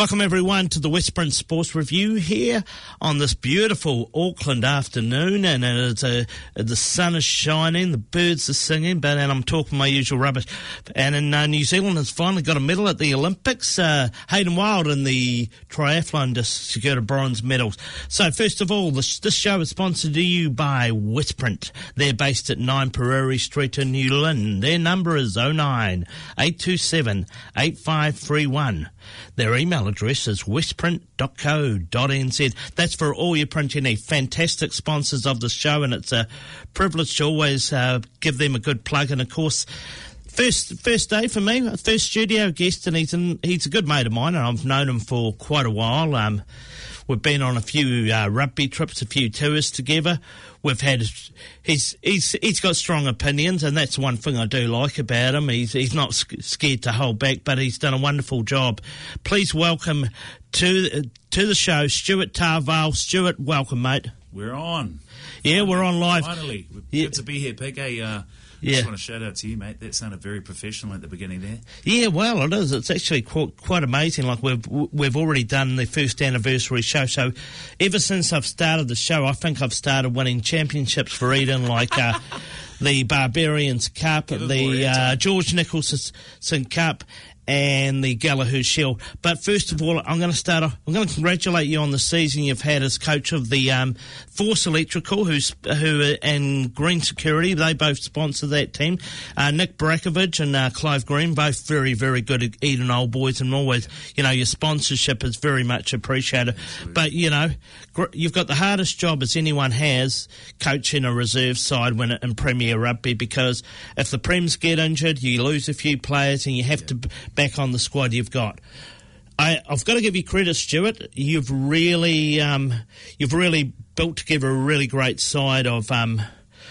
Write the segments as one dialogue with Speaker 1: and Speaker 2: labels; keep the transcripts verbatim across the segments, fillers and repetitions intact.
Speaker 1: Welcome everyone to the Westburn Sports Review here on this beautiful Auckland afternoon, and it's a, the sun is shining, the birds are singing, but and I'm talking my usual rubbish. And in uh, New Zealand has finally got a medal at the Olympics. Uh, Hayden Wild in the triathlon just secured a bronze medal. So first of all, this, this show is sponsored to you by Westprint. They're based at nine Prairie Street in New Lynn. Their number is oh nine, eight two seven, eight five three one. Their email address is westprint dot co dot n z. That's for all your print you need. Fantastic sponsors of the show, and it's a privilege to always uh, give them a good plug. And of course, first first day for me, first studio guest, and he's an, he's a good mate of mine, and I've known him for quite a while. Um, we've been on a few uh, rugby trips, a few tours together. We've had he's he's he's got strong opinions, and that's one thing I do like about him. He's he's not scared to hold back, but he's done a wonderful job. Please welcome to to the show, Stuart Tarvale. Stuart, welcome, mate.
Speaker 2: We're on.
Speaker 1: Yeah, we're on live.
Speaker 2: Finally,
Speaker 1: yeah.
Speaker 2: Good to be here, Pig. Hey, uh, I
Speaker 1: yeah.
Speaker 2: just want to shout out to you, mate. That sounded very professional at the beginning there.
Speaker 1: Yeah, well, it is. It's actually quite, quite amazing. Like, we've we've already done the first anniversary show. So ever since I've started the show, I think I've started winning championships for Eden, like uh, the Barbarians Cup,
Speaker 2: Give
Speaker 1: the uh, George Nicholson Cup, and the Gallagher Shield. But first of all, I'm going to start off, I'm going to congratulate you on the season you've had as coach of the um, Force Electrical, who's who and Green Security. They both sponsor that team. Uh, Nick Brakovich and uh, Clive Green, both very, very good at Eden Old Boys, and always, you know, your sponsorship is very much appreciated. Absolutely. But, you know, gr- you've got the hardest job as anyone has, coaching a reserve side when in Premier Rugby, because if the Prems get injured, you lose a few players and you have yeah. to b- back on the squad you've got. I, I've got to give you credit, Stuart. You've really, um, you've really built together a really great side of um,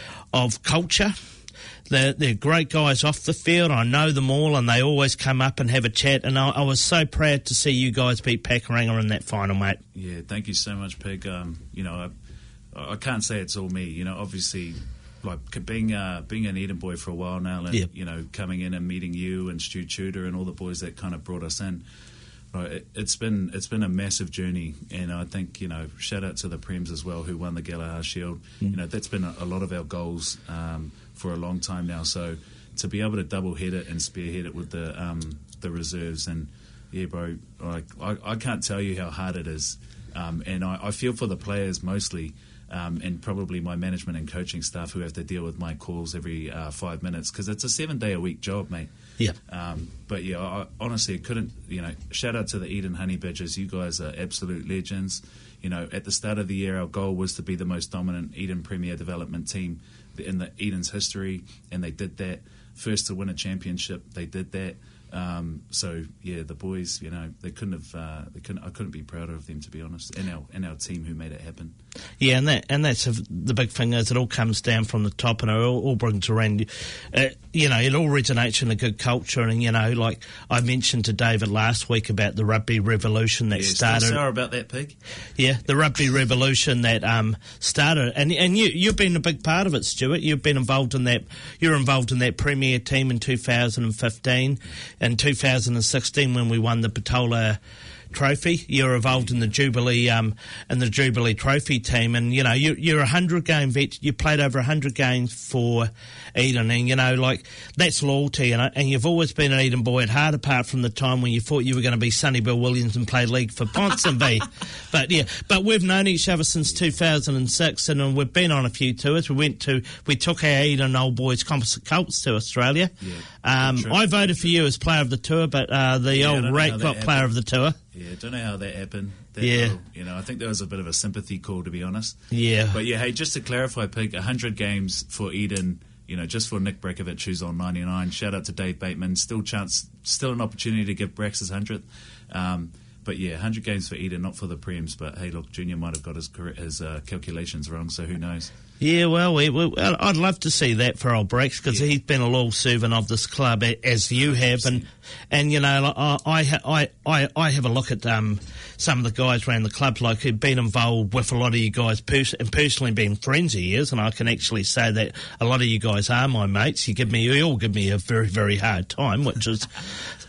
Speaker 1: of culture. They're, they're great guys off the field. I know them all, and they always come up and have a chat. And I, I was so proud to see you guys beat Pakuranga in that final, mate.
Speaker 2: Yeah, thank you so much, Pig. Um, you know, I, I can't say it's all me. You know, obviously, like being uh, being an Eden boy for a while now, and yep. you know, coming in and meeting you and Stu Tudor and all the boys that kind of brought us in. Right, it, it's been it's been a massive journey, and I think, you know, shout out to the Prems as well, who won the Gallagher Shield. Mm. You know, that's been a, a lot of our goals um, for a long time now. So to be able to double head it and spearhead it with the um, the reserves, and yeah, bro, like I, I can't tell you how hard it is, um, and I, I feel for the players mostly. Um, and probably my management and coaching staff who have to deal with my calls every uh, five minutes, because it's a seven-day-a-week job, mate.
Speaker 1: Yeah.
Speaker 2: Um, but, yeah, I, honestly, I couldn't, you know, shout out to the Eden Honey Badgers. You guys are absolute legends. You know, at the start of the year, our goal was to be the most dominant Eden Premier Development team in the Eden's history, and they did that. First to win a championship, they did that. Um, so yeah, the boys, you know, they couldn't have. Uh, they couldn't. I couldn't be prouder of them, to be honest, and our and our team who made it happen.
Speaker 1: Yeah, and that and that's a, the big thing is it all comes down from the top, and it all, all brings around. Uh, you know, it all originates in a good culture, and you know, like I mentioned to David last week about the rugby revolution that
Speaker 2: yeah,
Speaker 1: started.
Speaker 2: Still sour about that, Pig.
Speaker 1: Yeah, the rugby revolution that um, started, and and you you've been a big part of it, Stuart. You've been involved in that. You're involved in that Premier team in two thousand fifteen. In two thousand sixteen, when we won the Patola Trophy, you're involved in the Jubilee, um, in the Jubilee Trophy team, and you know you, you're a hundred game vet. You played over a hundred games for Eden, and you know like that's loyalty, and and you've always been an Eden boy at heart, apart from the time when you thought you were going to be Sonny Bill Williams and play league for Ponsonby. But yeah, but we've known each other since two thousand six, and we've been on a few tours. We went to we took our Eden Old Boys Composite Colts to Australia.
Speaker 2: Yeah,
Speaker 1: um, I voted for you as player of the tour, but uh, the
Speaker 2: yeah,
Speaker 1: old rat got
Speaker 2: happened.
Speaker 1: player of the tour.
Speaker 2: Yeah, don't know how that happened. That
Speaker 1: yeah.
Speaker 2: Little, you know, I think there was a bit of a sympathy call, to be honest.
Speaker 1: Yeah.
Speaker 2: But yeah, hey, just to clarify, Pig, one hundred games for Eden, you know, just for Nick Brakovich, who's on ninety-nine. Shout out to Dave Bateman. Still chance, still an opportunity to give Brax his one hundredth. Um, but yeah, one hundred games for Eden, not for the Prems. But hey, look, Junior might have got his his uh, calculations wrong, so who knows?
Speaker 1: Yeah, well, we, we, I'd love to see that for old Brax, because yeah. he's been a loyal servant of this club, as you have, and and you know, I I I I have a look at um some of the guys around the club, like who've been involved with a lot of you guys, pers- and personally been friends of yours, and I can actually say that a lot of you guys are my mates. You give me, you all give me a very very hard time, which is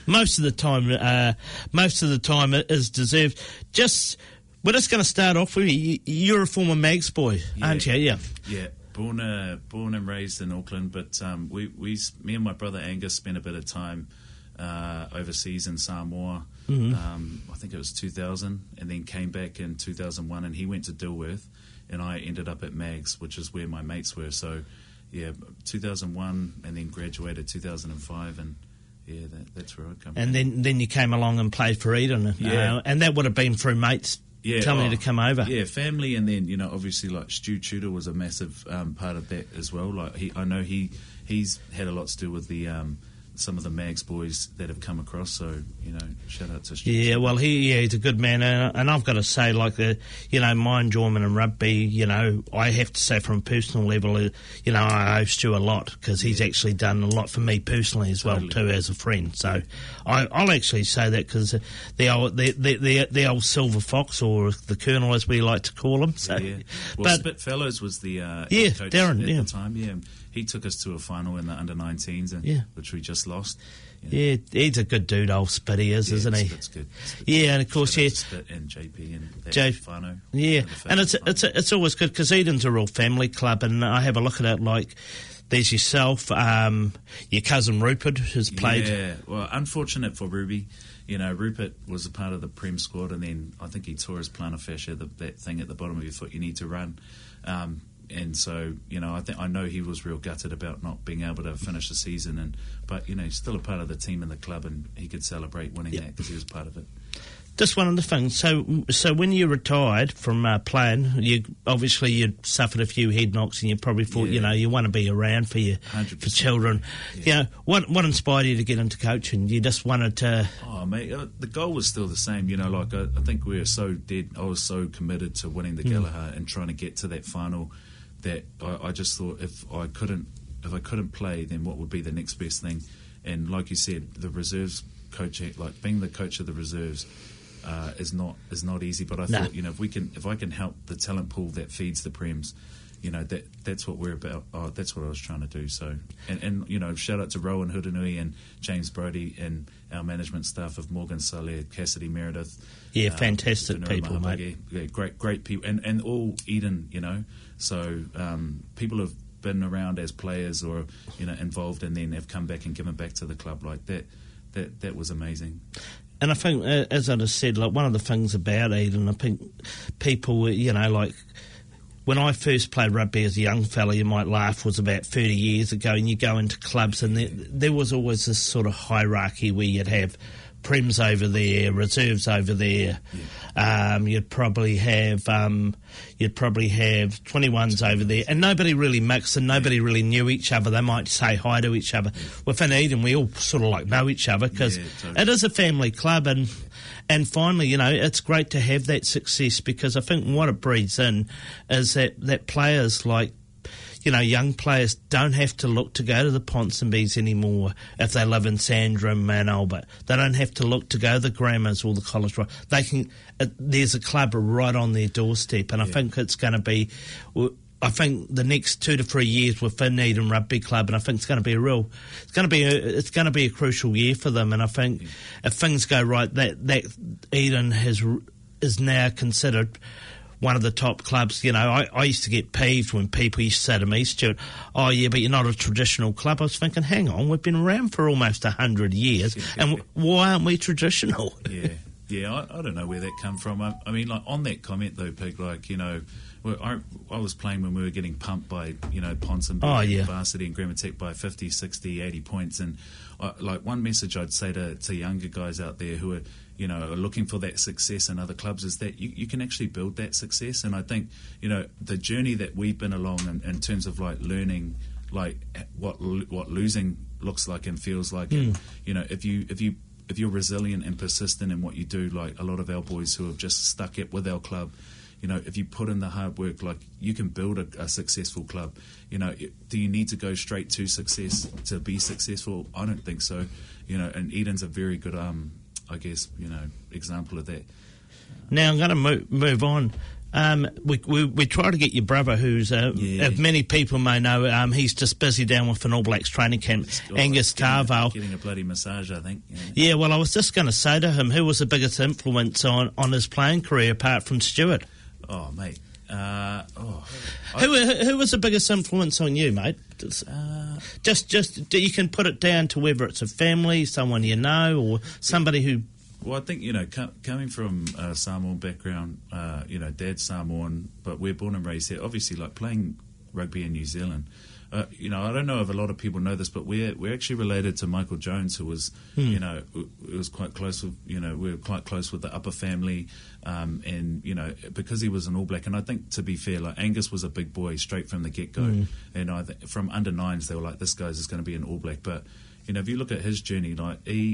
Speaker 1: Most of the time, uh, most of the time it is deserved. Just, we're just going to start off with you. You're a former Mags boy, yeah. aren't you? Yeah.
Speaker 2: Yeah. Born, uh, born and raised in Auckland, but um, we, we, me and my brother Angus spent a bit of time uh, overseas in Samoa. Mm-hmm. Um, I think it was two thousand, and then came back in two thousand one, and he went to Dilworth, and I ended up at Mags, which is where my mates were. So, yeah, two thousand one, and then graduated two thousand five, and yeah, that, that's where I come from.
Speaker 1: And then, then you came along and played for Eden,
Speaker 2: yeah.
Speaker 1: uh, and that would have been through mates yeah, telling oh, you to come over.
Speaker 2: Yeah, family, and then, you know, obviously, like, Stu Tudor was a massive um, part of that as well. Like, he, I know he he's had a lot to do with the... Um, some of the Mags boys that have come across, so, you know, shout out to Stu.
Speaker 1: Yeah, well, he yeah, he's a good man, and, and I've got to say, like, the, you know, my enjoyment in rugby, you know, I have to say from a personal level, uh, you know, I owe Stu a lot, because he's yeah. actually done a lot for me personally as well, totally. too, as a friend, so I, I'll actually say that, because the old, the, the, the, the old silver fox, or the colonel, as we like to call him, so.
Speaker 2: Yeah, well, but, Spitfellows was the uh,
Speaker 1: yeah,
Speaker 2: coach
Speaker 1: Darren,
Speaker 2: at
Speaker 1: yeah.
Speaker 2: the time, yeah. He took us to a final in the under nineteens, and,
Speaker 1: yeah.
Speaker 2: which we just lost.
Speaker 1: Yeah, he's a good dude, old Spit, he is,
Speaker 2: yeah,
Speaker 1: isn't he?
Speaker 2: Spit's good. Spit's
Speaker 1: yeah, and of course, yeah.
Speaker 2: Spit and J P and that
Speaker 1: J-
Speaker 2: Fano.
Speaker 1: Yeah, and it's it's it's always good, because Eden's a real family club, and I have a look at it like there's yourself, um, your cousin Rupert has played.
Speaker 2: Yeah, well, unfortunate for Ruby. You know, Rupert was a part of the Prem squad, and then I think he tore his plantar fascia, the, that thing at the bottom of your foot you need to run. Um, And so, you know, I think I know he was real gutted about not being able to finish the season, and but you know, he's still a part of the team and the club, and he could celebrate winning yep. that because he was part of it.
Speaker 1: Just one of the things. So, so when you retired from uh, playing, you obviously you suffered a few head knocks, and you probably thought, yeah. you know, you want to be around for your one hundred percent for children. Yeah. You know, what what inspired you to get into coaching? You just wanted to.
Speaker 2: Oh, mate, uh, the goal was still the same. You know, like I, I think we were so dead. I was so committed to winning the mm. Gallagher and trying to get to that final. That I, I just thought if I couldn't if I couldn't play, then what would be the next best thing? And like you said, the reserves coaching, like being the coach of the reserves, uh, is not is not easy. But I
Speaker 1: no.
Speaker 2: thought, you know, if we can if I can help the talent pool that feeds the Prems, you know, that that's what we're about. Oh, that's what I was trying to do. So, and, and you know, shout out to Rowan Hudunui and James Brody and our management staff of Morgan Saleh, Cassidy Meredith.
Speaker 1: Yeah, um, fantastic people, mate.
Speaker 2: Yeah, great, great people, and and all Eden, you know. So um, people have been around as players or, you know, involved, and then have come back and given back to the club like that. That that was amazing.
Speaker 1: And I think, as I just said, like one of the things about Eden, I think people, you know, like when I first played rugby as a young fella, you might laugh, was about thirty years ago, and you go into clubs, and there, there was always this sort of hierarchy where you'd have Prems over there, reserves over there. Yeah. Um, you'd probably have um, you'd probably have twenty-ones over there, and nobody really mixed, and nobody yeah. really knew each other. They might say hi to each other. Yeah. Within Eden, we all sort of like know each other because yeah, totally. It is a family club, and and finally, you know, it's great to have that success, because I think what it breeds in is that that players like. You know, young players don't have to look to go to the Ponsonbys anymore if they live in Sandringham and Albert. They don't have to look to go to the Grammars or the College Road. They can. Uh, there's a club right on their doorstep, and I yeah. think it's going to be. I think the next two to three years within Eden Rugby Club, and I think it's going to be a real. It's going to be a. It's going to be a crucial year for them, and I think yeah. if things go right, that that Eden has is now considered one of the top clubs. You know, I, I used to get peeved when people used to say to me, Stuart, oh yeah, but you're not a traditional club. I was thinking, hang on, we've been around for almost a hundred years, and why aren't we traditional?
Speaker 2: Yeah, yeah, I, I don't know where that come from. I, I mean, like on that comment though, Pig, like, you know, well, I, I was playing when we were getting pumped by, you know, Ponsonby,
Speaker 1: oh, yeah.
Speaker 2: Varsity and Grammatech by fifty, sixty, eighty points, and I, like one message I'd say to, to younger guys out there who are, you know, are looking for that success in other clubs is that you, you can actually build that success. And I think, you know, the journey that we've been along in, in terms of like learning, like what what losing looks like and feels like, mm. and, you know, if you if you if you're resilient and persistent in what you do, like a lot of our boys who have just stuck it with our club, you know, if you put in the hard work, like you can build a, a successful club. You know, do you need to go straight to success to be successful? I don't think so. You know, and Eden's a very good, um, I guess, you know, example of that.
Speaker 1: Now I'm going to move, move on. Um, we, we we try to get your brother, who's, uh,
Speaker 2: Yeah.
Speaker 1: if many people may know, um, he's just busy down with an All Blacks training camp,
Speaker 2: Oh,
Speaker 1: Angus
Speaker 2: getting,
Speaker 1: Tarvale.
Speaker 2: Getting a bloody massage, I think. Yeah.
Speaker 1: Yeah, well, I was just going to say to him, who was the biggest influence on, on his playing career apart from Stuart?
Speaker 2: Oh, mate. Uh, oh,
Speaker 1: Who who was the biggest influence on you, mate?
Speaker 2: uh,
Speaker 1: Just just you can put it down to whether it's a family, someone you know, or somebody who.
Speaker 2: well, I think, you know, co- coming from a Samoan background, uh, you know, dad's Samoan, but we're born and raised here. Obviously, like playing rugby in New Zealand. Uh, you know, I don't know if a lot of people know this, but we're we're actually related to Michael Jones, who was,
Speaker 1: Hmm.
Speaker 2: you know, it was quite close with, you know, we were quite close with the upper family, um, and you know, because he was an All Black, and I think to be fair, like Angus was a big boy straight from the get go,
Speaker 1: Hmm.
Speaker 2: and I th- from under nines they were like, this guy's is going to be an All Black, but you know, if you look at his journey, like he.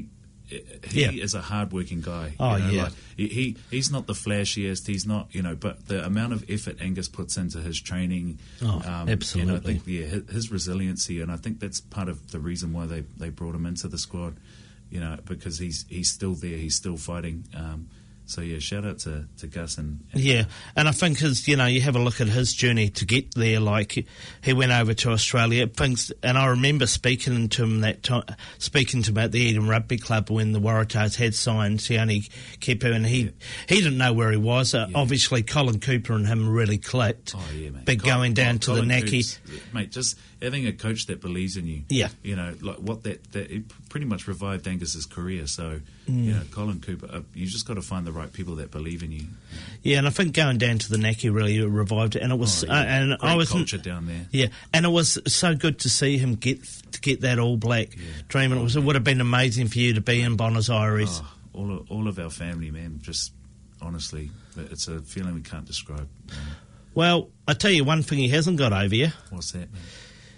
Speaker 2: He
Speaker 1: Yeah.
Speaker 2: is a hard-working guy.
Speaker 1: Oh,
Speaker 2: you know,
Speaker 1: yeah.
Speaker 2: like, he, he he's not the flashiest. He's not, you know, but the amount of effort Angus puts into his training,
Speaker 1: Oh,
Speaker 2: um,
Speaker 1: absolutely.
Speaker 2: And I think yeah, his, his resiliency, and I think that's part of the reason why they, they brought him into the squad. You know, because he's he's still there, he's still fighting. Um, so yeah, shout out to, to Gus and, and
Speaker 1: Yeah, and I think as you know, you have a look at his journey to get there. Like he, he went over to Australia, things, and I remember speaking to him that time, speaking to him at the Eden Rugby Club when the Waratahs had signed Sione Kepu, and he
Speaker 2: Yeah.
Speaker 1: he didn't know where he was. Uh,
Speaker 2: Yeah.
Speaker 1: Obviously, Colin Cooper and him really clicked.
Speaker 2: Oh yeah, mate.
Speaker 1: Big
Speaker 2: Colin-
Speaker 1: going down to
Speaker 2: Colin
Speaker 1: the Naki.
Speaker 2: Coops, mate. Just having a coach that believes in you.
Speaker 1: Yeah.
Speaker 2: You know, like what that that it pretty much revived Angus's career. So
Speaker 1: Mm.
Speaker 2: you know, Colin Cooper, uh, you just got to find the right people that believe in you.
Speaker 1: Yeah, and I think going down to the Naki really revived it, and it was
Speaker 2: Oh, yeah.
Speaker 1: uh, and
Speaker 2: Great
Speaker 1: I was
Speaker 2: culture down there.
Speaker 1: Yeah, and it was so good to see him get to get that All Black
Speaker 2: Yeah.
Speaker 1: dream, and it was it would have been amazing for you to be in Buenos Aires.
Speaker 2: Oh, all of, all of our family, man. Just honestly, it's a feeling we can't describe. You know.
Speaker 1: Well, I tell you one thing he hasn't got over you.
Speaker 2: What's that, man?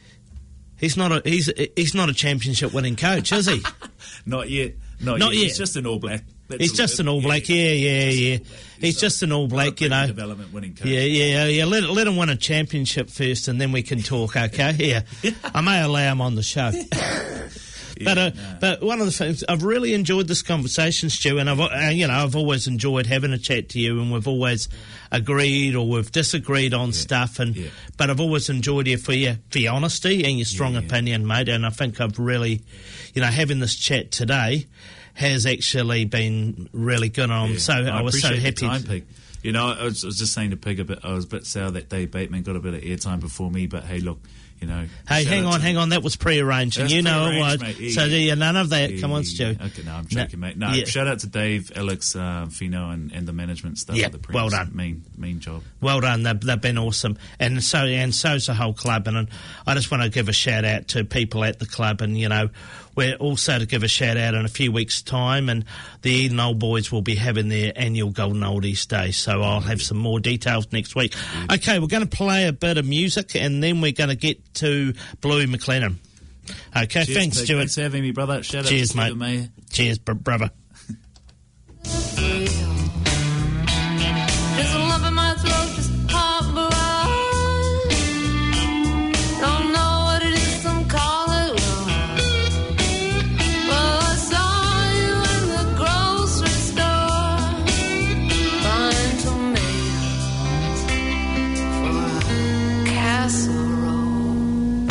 Speaker 1: He's not a he's he's not a championship winning coach, is he?
Speaker 2: Not yet. Not,
Speaker 1: Not
Speaker 2: yet.
Speaker 1: yet.
Speaker 2: He's just an All Black. That's
Speaker 1: He's
Speaker 2: all-
Speaker 1: just an All Black. Yeah, yeah, yeah. He's
Speaker 2: a-
Speaker 1: just an All Black,
Speaker 2: not a
Speaker 1: you know.
Speaker 2: Development winning coach.
Speaker 1: Yeah, yeah, yeah. Let let him win a championship first, and then we can talk. Okay, yeah. I may allow him on the show. But uh,
Speaker 2: nah.
Speaker 1: but one of the things I've really enjoyed this conversation, Stu, and I've uh, you know I've always enjoyed having a chat to you, and we've always agreed or we've disagreed on stuff, and
Speaker 2: yeah.
Speaker 1: but I've always enjoyed you for your for your honesty and your strong
Speaker 2: Yeah, yeah.
Speaker 1: opinion, mate. And I think I've really, you know, having this chat today has actually been really good. I'm
Speaker 2: Yeah.
Speaker 1: so I, was so
Speaker 2: appreciate the
Speaker 1: happy.
Speaker 2: time, Pig. You know, I was, I was just saying to Pig a bit. I was a bit sour that Dave Bateman got a bit of airtime before me, but hey, look, you know.
Speaker 1: Hey,
Speaker 2: shout
Speaker 1: hang
Speaker 2: out
Speaker 1: on,
Speaker 2: to-
Speaker 1: hang on. That was pre-arranged, and
Speaker 2: That's
Speaker 1: you know it was.
Speaker 2: pre-arranged, mate.
Speaker 1: So
Speaker 2: Yeah,
Speaker 1: do you none of that?
Speaker 2: Yeah,
Speaker 1: Come on,
Speaker 2: yeah,
Speaker 1: Stu.
Speaker 2: yeah. Okay, no, I'm joking,
Speaker 1: No,
Speaker 2: mate. No,
Speaker 1: yeah.
Speaker 2: shout out to Dave, Alex, uh, Fino, and, and the management staff.
Speaker 1: Yeah,
Speaker 2: of the Preds.
Speaker 1: well done.
Speaker 2: Mean, mean job.
Speaker 1: Well done. They've, they've been awesome, and so and so's the whole club. And, and I just want to give a shout out to people at the club, and you know, we're also to give a shout out in a few weeks' time, and the Eden Old Boys will be having their annual Golden Oldies Day. So I'll have some more details next week. Okay, we're going to play a bit of music, and then we're going to get to Bluey McLennan. Okay,
Speaker 2: Cheers,
Speaker 1: thanks,
Speaker 2: Pig.
Speaker 1: Stuart.
Speaker 2: Thanks for having me, brother. Shout out
Speaker 1: Cheers,
Speaker 2: to
Speaker 1: mate.
Speaker 2: Stephen Mayer.
Speaker 1: Cheers, br- brother.
Speaker 3: There's a lump in my throat, just hot blood. Don't know what it is, some call it love. Well, I saw you in the grocery store, buying tomatoes for a casserole.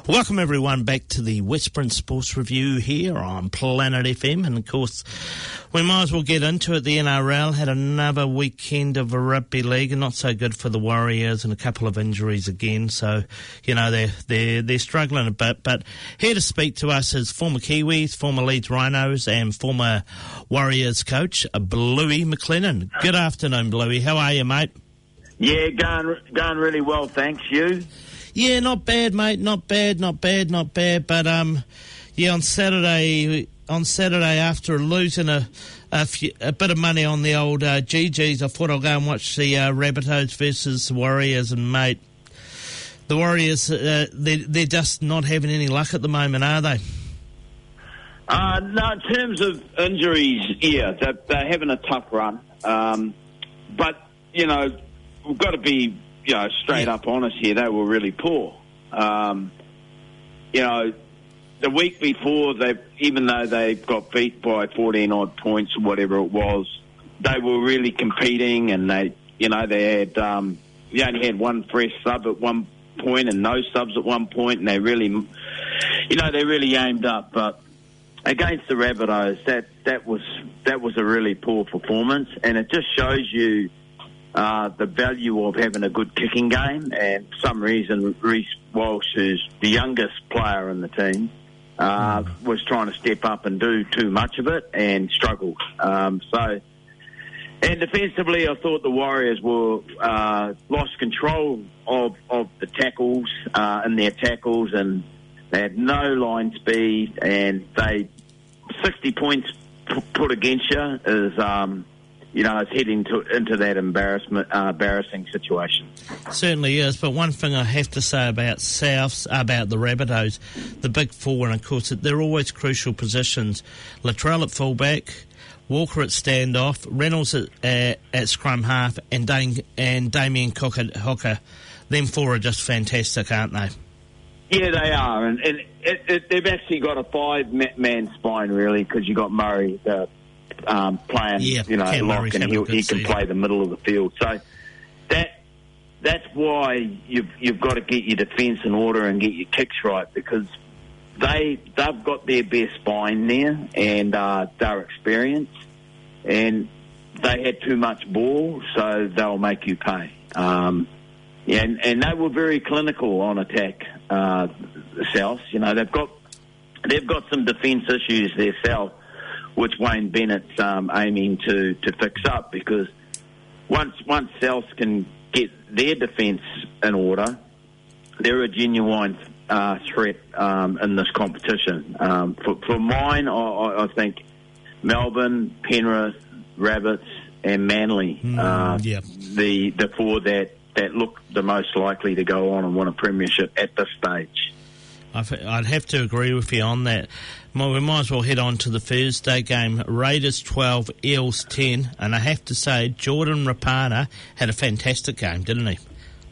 Speaker 1: Welcome everyone back to the Westburn Sports Review here on Planet F M, and of course we might as well get into it. The N R L had another weekend of a rugby league, and not so good for the Warriors, and a couple of injuries again, so you know they're they're they're struggling a bit. But here to speak to us is former Kiwis, former Leeds Rhinos, and former Warriors coach Bluey McLennan. Good afternoon, Bluey. How are you, mate?
Speaker 4: Yeah, going going really well, thanks. You?
Speaker 1: Yeah, not bad, mate. Not bad, not bad, not bad. But um, yeah, on Saturday, on Saturday after losing a a, few, a bit of money on the old uh, G Gs, I thought I'll go and watch the uh, Rabbitohs versus the Warriors, and mate, the Warriors uh, they they're just not having any luck at the moment, are they?
Speaker 4: Uh, no, in terms of injuries, yeah, they're, they're having a tough run. Um, but you know, we've got to be. You know, straight yeah. up honest here, they were really poor. Um, you know, the week before, they even though they got beat by fourteen odd points or whatever it was, they were really competing, and they, you know, they had um, they only had one fresh sub at one point and no subs at one point, and they really, you know, they really aimed up. But against the Rabbitohs, that that was that was a really poor performance, and it just shows you. Uh, the value of having a good kicking game, and for some reason Reece Walsh, who's the youngest player in the team, uh, was trying to step up and do too much of it and struggled. Um, so, and defensively, I thought the Warriors were uh, lost control of, of the tackles uh, in their tackles, and they had no line speed, and they sixty points p- put against you is. Um, You know, it's heading to, into that embarrassment, uh, embarrassing situation.
Speaker 1: Certainly is, but one thing I have to say about Souths, about the Rabbitohs, the big four, and of course they're always crucial positions. Latrell at fullback, Walker at standoff, Reynolds at, uh, at scrum half, and Dane, and Damien Cook at hooker. Them four are just fantastic, aren't they?
Speaker 4: Yeah, they are, and, and it, it, they've actually got a five-man spine, really, because you got Murray, the Um, playing,
Speaker 1: yeah,
Speaker 4: you know,
Speaker 1: Cam
Speaker 4: lock,
Speaker 1: Murray's
Speaker 4: and he, he can
Speaker 1: season.
Speaker 4: play the middle of the field. So that that's why you've you've got to get your defence in order and get your kicks right, because they they've got their best spine there, and uh, they're experienced, and they had too much ball, so they'll make you pay. Um, yeah, and, and they were very clinical on attack. Uh, the South, you know, they've got they've got some defence issues there, South, which Wayne Bennett's um, aiming to, to fix up, because once once South can get their defence in order, they're a genuine uh, threat um, in this competition. Um, for, for mine, I, I think Melbourne, Penrith, Rabbits, and Manly,
Speaker 1: mm,
Speaker 4: uh,
Speaker 1: yeah.
Speaker 4: the the four that, that look the most likely to go on and win a premiership at this stage.
Speaker 1: I'd have to agree with you on that. We might as well head on to the Thursday game. Raiders twelve, Eels ten, and I have to say Jordan Rapana had a fantastic game, didn't he?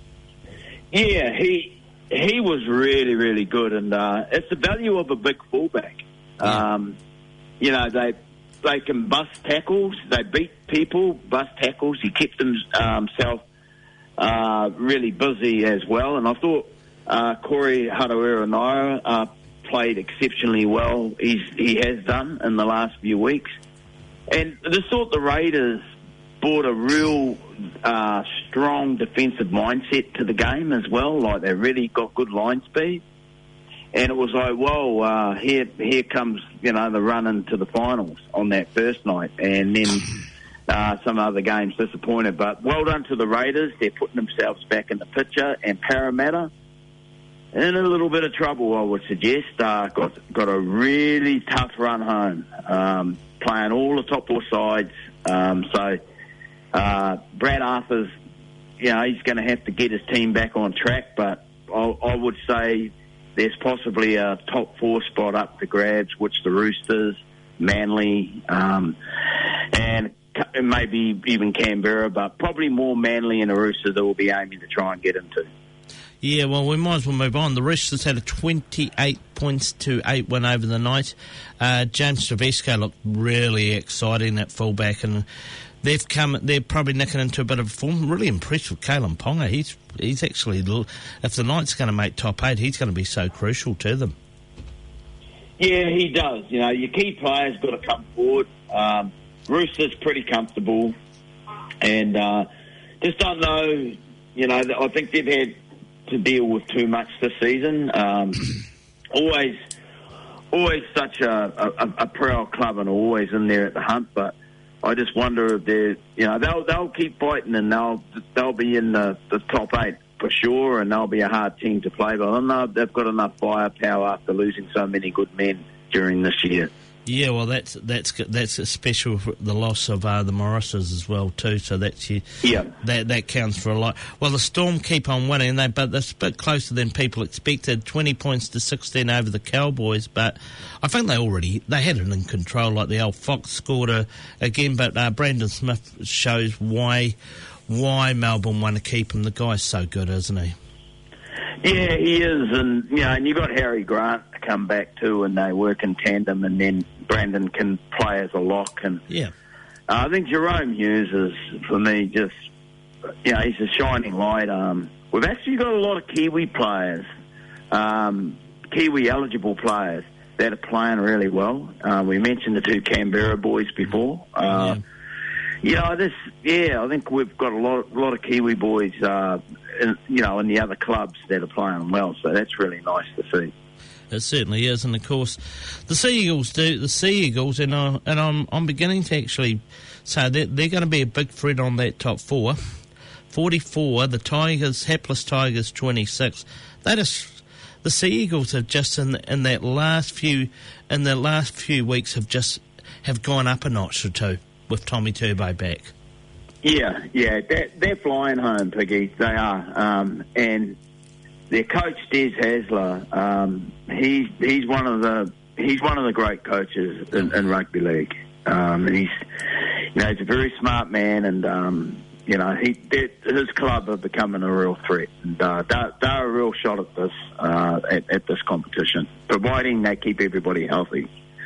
Speaker 4: Yeah, he he was really, really good, and uh, it's the value of a big fullback. Yeah. Um, you know, they they can bust tackles, they beat people, bust tackles. He kept himself uh, really busy as well, and I thought Uh, Corey Harawira-Naera uh, played exceptionally well. He's, he has done in the last few weeks. And the sort the Raiders brought a real uh, strong defensive mindset to the game as well. Like, they really got good line speed. And it was like, whoa, uh, here here comes, you know, the run into the finals on that first night. And then uh, some other games disappointed. But well done to the Raiders. They're putting themselves back in the picture. And Parramatta, in a little bit of trouble, I would suggest. Uh, got got a really tough run home, um, playing all the top four sides. Um, so uh, Brad Arthur's, you know, he's going to have to get his team back on track. But I, I would say there's possibly a top four spot up for grabs, which the Roosters, Manly, um, and maybe even Canberra, but probably more Manly and the Roosters that will be aiming to try and get into.
Speaker 1: Yeah, well, we might as well move on. The Roosters had a twenty-eight points to eight win over the night. Uh, James Tedesco looked really exciting at fullback, and they've come. They're probably nicking into a bit of form. Really impressed with Kalen Ponga. He's he's actually, if the Knights are going to make top eight, he's going to be so crucial to them.
Speaker 4: Yeah, he does. You know, your key players got to come forward. Um, Roosters pretty comfortable, and uh, just don't know. You know, I think they've had to deal with too much this season. Um, always, always such a, a, a proud club and always in there at the hunt. But I just wonder if they're, you know, they'll they'll keep fighting and they'll they'll be in the, the top eight for sure, and they'll be a hard team to play. But I don't know if they've got enough firepower after losing so many good men during this year.
Speaker 1: Yeah, well, that's that's that's special for the loss of uh, the Morrises as well too. So that's you,
Speaker 4: yeah,
Speaker 1: that that counts for a lot. Well, the Storm keep on winning, they but they're a bit closer than people expected. Twenty points to sixteen over the Cowboys, but I think they already they had it in control. Like the old Fox scored a, again, but uh, Brandon Smith shows why why Melbourne want to keep him. The guy's so good, isn't he?
Speaker 4: Yeah, he is, and you know, and you got Harry Grant to come back too, and they work in tandem, and then Brandon can play as a lock, and
Speaker 1: yeah,
Speaker 4: uh, I think Jerome Hughes is for me just, you know, he's a shining light. Um, we've actually got a lot of Kiwi players, um, Kiwi eligible players that are playing really well. Uh, we mentioned the two Canberra boys before. Uh, yeah. You know, this, yeah, I think we've got a lot, a lot of Kiwi boys, uh, in, you know, in the other clubs that are playing well. So that's really nice to see.
Speaker 1: It certainly is, and of course, the Sea Eagles do. The Sea Eagles, and, I, and I'm, I'm beginning to actually say that they're going to be a big threat on that top four. forty-four, the Tigers, hapless Tigers, twenty-six. They just, the Sea Eagles have just in in that last few, in the last few weeks have just have gone up a notch or two with Tommy Turbo back.
Speaker 4: Yeah, yeah, they're, they're flying home, Piggy. They are, um, and their coach Des Hasler, um, he's he's one of the he's one of the great coaches in, in rugby league. Um, and he's you know he's a very smart man, and um, you know he his club are becoming a real threat, and uh, they're, they're a real shot at this uh, at, at this competition, providing they keep everybody healthy.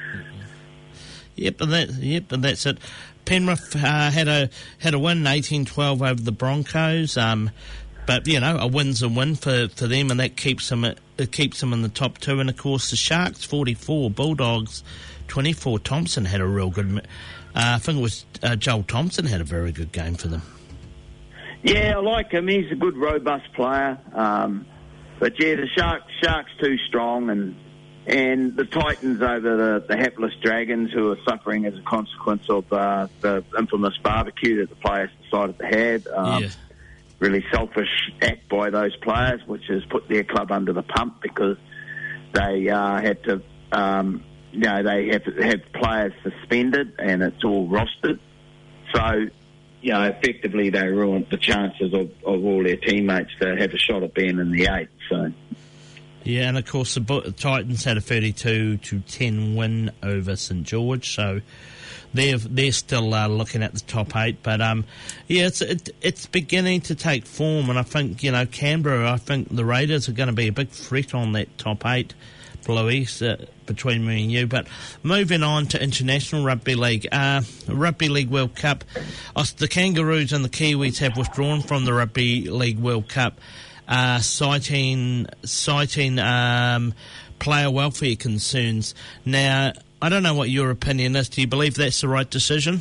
Speaker 1: Yep, and that yep, and that's it. Penrith uh, had a had a win, eighteen twelve over the Broncos. Um, but you know, a win's a win for, for them, and that keeps them it keeps them in the top two. And of course, the Sharks forty-four, Bulldogs twenty-four. Thompson had a real good. Uh, I think it was uh, Joel Thompson had a very good game for them.
Speaker 4: Yeah, I like him. He's a good, robust player. Um, but yeah, the Sharks Sharks too strong, and. And the Titans over the, the hapless Dragons, who are suffering as a consequence of uh, the infamous barbecue that the players decided to have. Um,
Speaker 1: yeah.
Speaker 4: Really selfish act by those players, which has put their club under the pump because they uh, had to, um, you know, they have to have players suspended and it's all rostered. So, you know, effectively they ruined the chances of, of all their teammates to have a shot at being in the eight. So.
Speaker 1: Yeah, and of course the Titans had a thirty-two to ten win over St George, so they're they're still uh, looking at the top eight. But um, yeah, it's it, it's beginning to take form, and I think you know Canberra. I think the Raiders are going to be a big threat on that top eight, Blueies, uh, between me and you. But moving on to International Rugby League, uh, Rugby League World Cup, uh, the Kangaroos and the Kiwis have withdrawn from the Rugby League World Cup. Uh, citing citing um, player welfare concerns. Now, I don't know what your opinion is. Do you believe that's the right decision?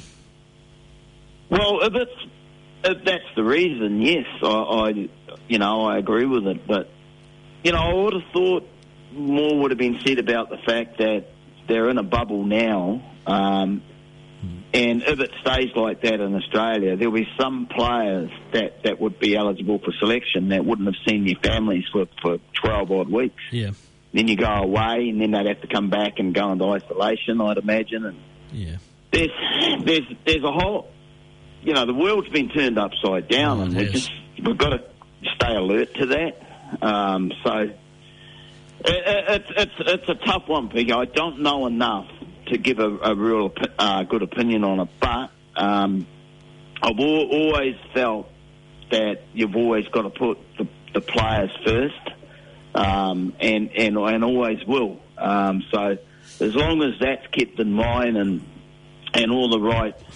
Speaker 4: Well, if it's if that's the reason, yes, I, I you know I agree with it. But you know, I would have thought more would have been said about the fact that they're in a bubble now. Um, And if it stays like that in Australia, there'll be some players that, that would be eligible for selection that wouldn't have seen their families for, for twelve odd weeks.
Speaker 1: Yeah.
Speaker 4: Then you go away, and then they'd have to come back and go into isolation, I'd imagine. And
Speaker 1: yeah.
Speaker 4: There's there's there's a whole, you know, the world's been turned upside down,
Speaker 1: oh,
Speaker 4: and we just we've got to stay alert to that. Um, so it, it, it's it's it's a tough one, Pig. I don't know enough to give a, a real uh, good opinion on it, but um, I've al- always felt that you've always got to put the, the players first, um, and, and and always will. Um, so as long as that's kept in mind and and all the right,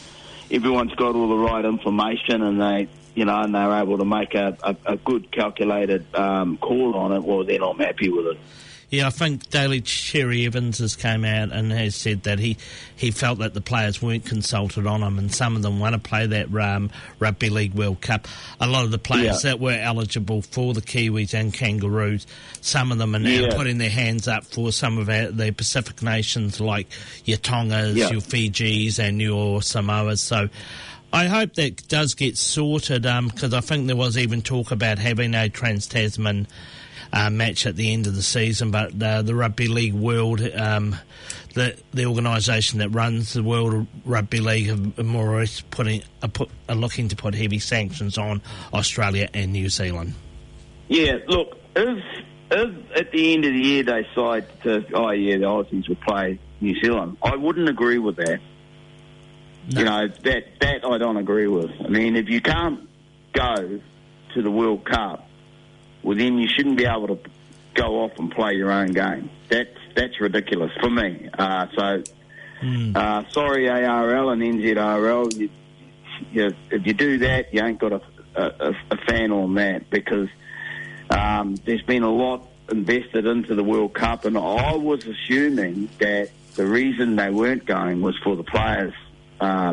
Speaker 4: everyone's got all the right information and they, you know, and they're able to make a, a, a good calculated um, call on it, well, then I'm happy with it.
Speaker 1: Yeah, I think Daly Cherry Evans has come out and has said that he, he felt that the players weren't consulted on him, and some of them want to play that um, Rugby League World Cup. A lot of the players yeah. that were eligible for the Kiwis and Kangaroos, some of them are now yeah. putting their hands up for some of our, the Pacific nations like your Tongas, yeah. your Fijis and your Samoas. So I hope that does get sorted, because um, I think there was even talk about having a Trans-Tasman Uh, match at the end of the season, but uh, the Rugby League World, um, the the organisation that runs the World Rugby League, have more or less putting are, put, are looking to put heavy sanctions on Australia and New Zealand.
Speaker 4: Yeah, look, if, if at the end of the year they decide to, oh yeah, the Aussies will play New Zealand, I wouldn't agree with that. No. You know, that that I don't agree with. I mean, if you can't go to the World Cup, well, then you shouldn't be able to go off and play your own game. That's that's ridiculous for me. Uh, so, mm. uh, sorry, A R L and N Z R L. You, you, if you do that, you ain't got a, a, a fan on that, because um, there's been a lot invested into the World Cup, and I was assuming that the reason they weren't going was for the players, uh,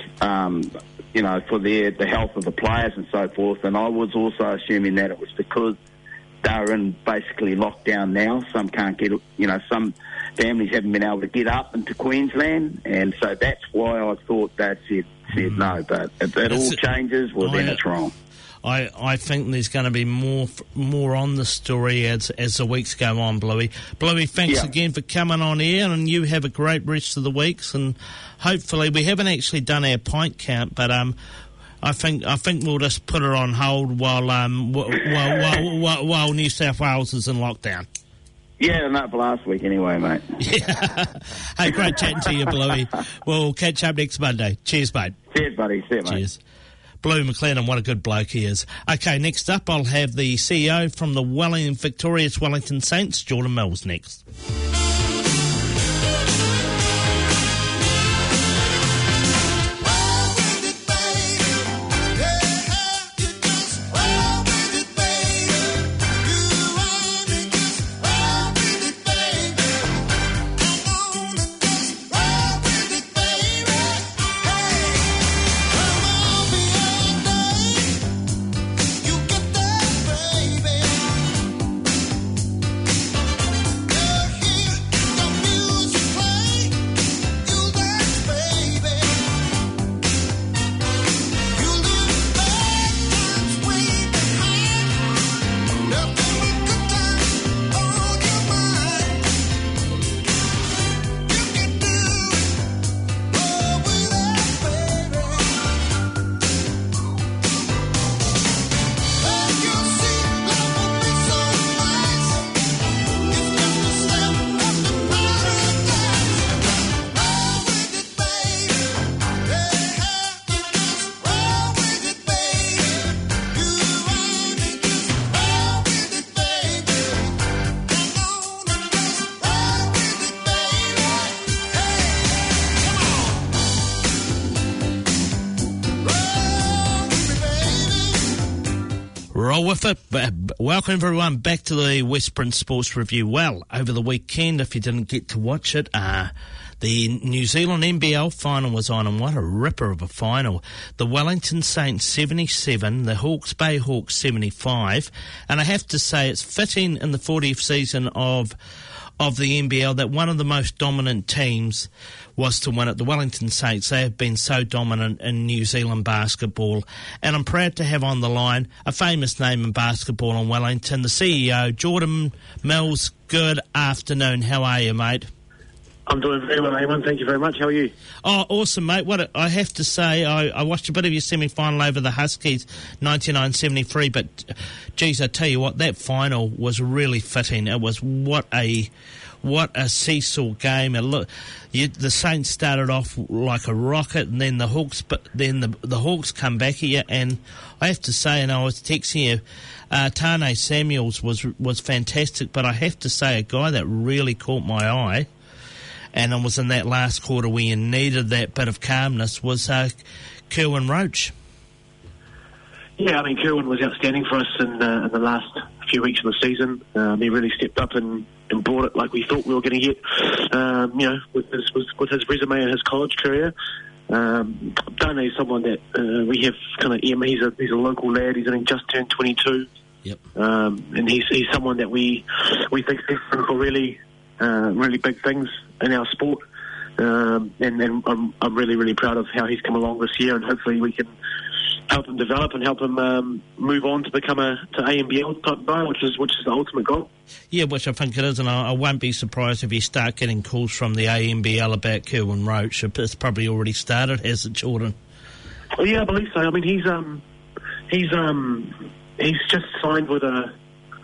Speaker 4: um, you know, for their, the health of the players and so forth. And I was also assuming that it was because they're in basically lockdown now. Some can't get, you know, some families haven't been able to get up into Queensland, and so that's why I thought that said, said mm. no. But if it all changes, well, then it's wrong.
Speaker 1: I, I think there's going to be more more on the story as as the weeks go on, Bluey. Bluey, thanks yeah. again for coming on air, and you have a great rest of the weeks. And hopefully, we haven't actually done our pint count, but um, I think I think we'll just put it on hold while um while while, while, while New South Wales is in lockdown.
Speaker 4: Yeah, not for last week anyway, mate.
Speaker 1: Yeah. Hey, great chatting to you, Bluey. We'll catch up next Monday. Cheers, mate.
Speaker 4: Cheers, buddy. See you, mate.
Speaker 1: Cheers. Blue McLennan, what a good bloke he is. Okay, next up, I'll have the C E O from the Wellington, Victorious Wellington Saints, Jordan Mills, next. Roll with it. Welcome everyone back to the Westburn Sports Review. Well, over the weekend, if you didn't get to watch it, uh, the New Zealand N B L final was on, and what a ripper of a final. The Wellington Saints seventy-seven, the Hawke's Bay Hawks seventy-five, and I have to say it's fitting in the fortieth season of of the N B L that one of the most dominant teams was to win it. The Wellington Saints, they have been so dominant in New Zealand basketball, and I'm proud to have on the line a famous name in basketball in Wellington, the C E O, Jordan Mills. Good afternoon. How are you, mate?
Speaker 5: I'm doing very well, Eamon. Thank you very much. How are you?
Speaker 1: Oh, awesome, mate. What a, I have to say, I, I watched a bit of your semi-final over the Huskies, ninety-nine seventy-three, but, geez, I tell you what, that final was really fitting. It was what a what a seesaw game. It look, you, the Saints started off like a rocket, and then the Hawks, but then the the Hawks come back here, and I have to say, and I was texting you, uh, Tane Samuels was was fantastic, but I have to say, a guy that really caught my eye. and it was in that last quarter where you needed that bit of calmness, was uh, Kerwin Roach.
Speaker 5: Yeah, I mean, Kerwin was outstanding for us in, uh, in the last few weeks of the season. Um, he really stepped up and, and brought it like we thought we were going to get, um, you know, with his, with, with his resume and his college career. Um, Dane is someone that uh, we have kind of, he's a, he's a local lad, he's only just turned twenty-two.
Speaker 1: Yep.
Speaker 5: Um, and he's, he's someone that we we think is for really, uh, really big things in our sport. Um, and and I'm, I'm really, really proud of how he's come along this year, and hopefully we can help him develop and help him um, move on to become a to A M B L type guy, which is which is the ultimate goal. Yeah,
Speaker 1: which I think it is, and I, I won't be surprised if you start getting calls from the A M B L about Kerwin Roach. It's probably already started, has it, Jordan?
Speaker 5: Well, yeah, I believe so. I mean, he's um he's um he's just signed with a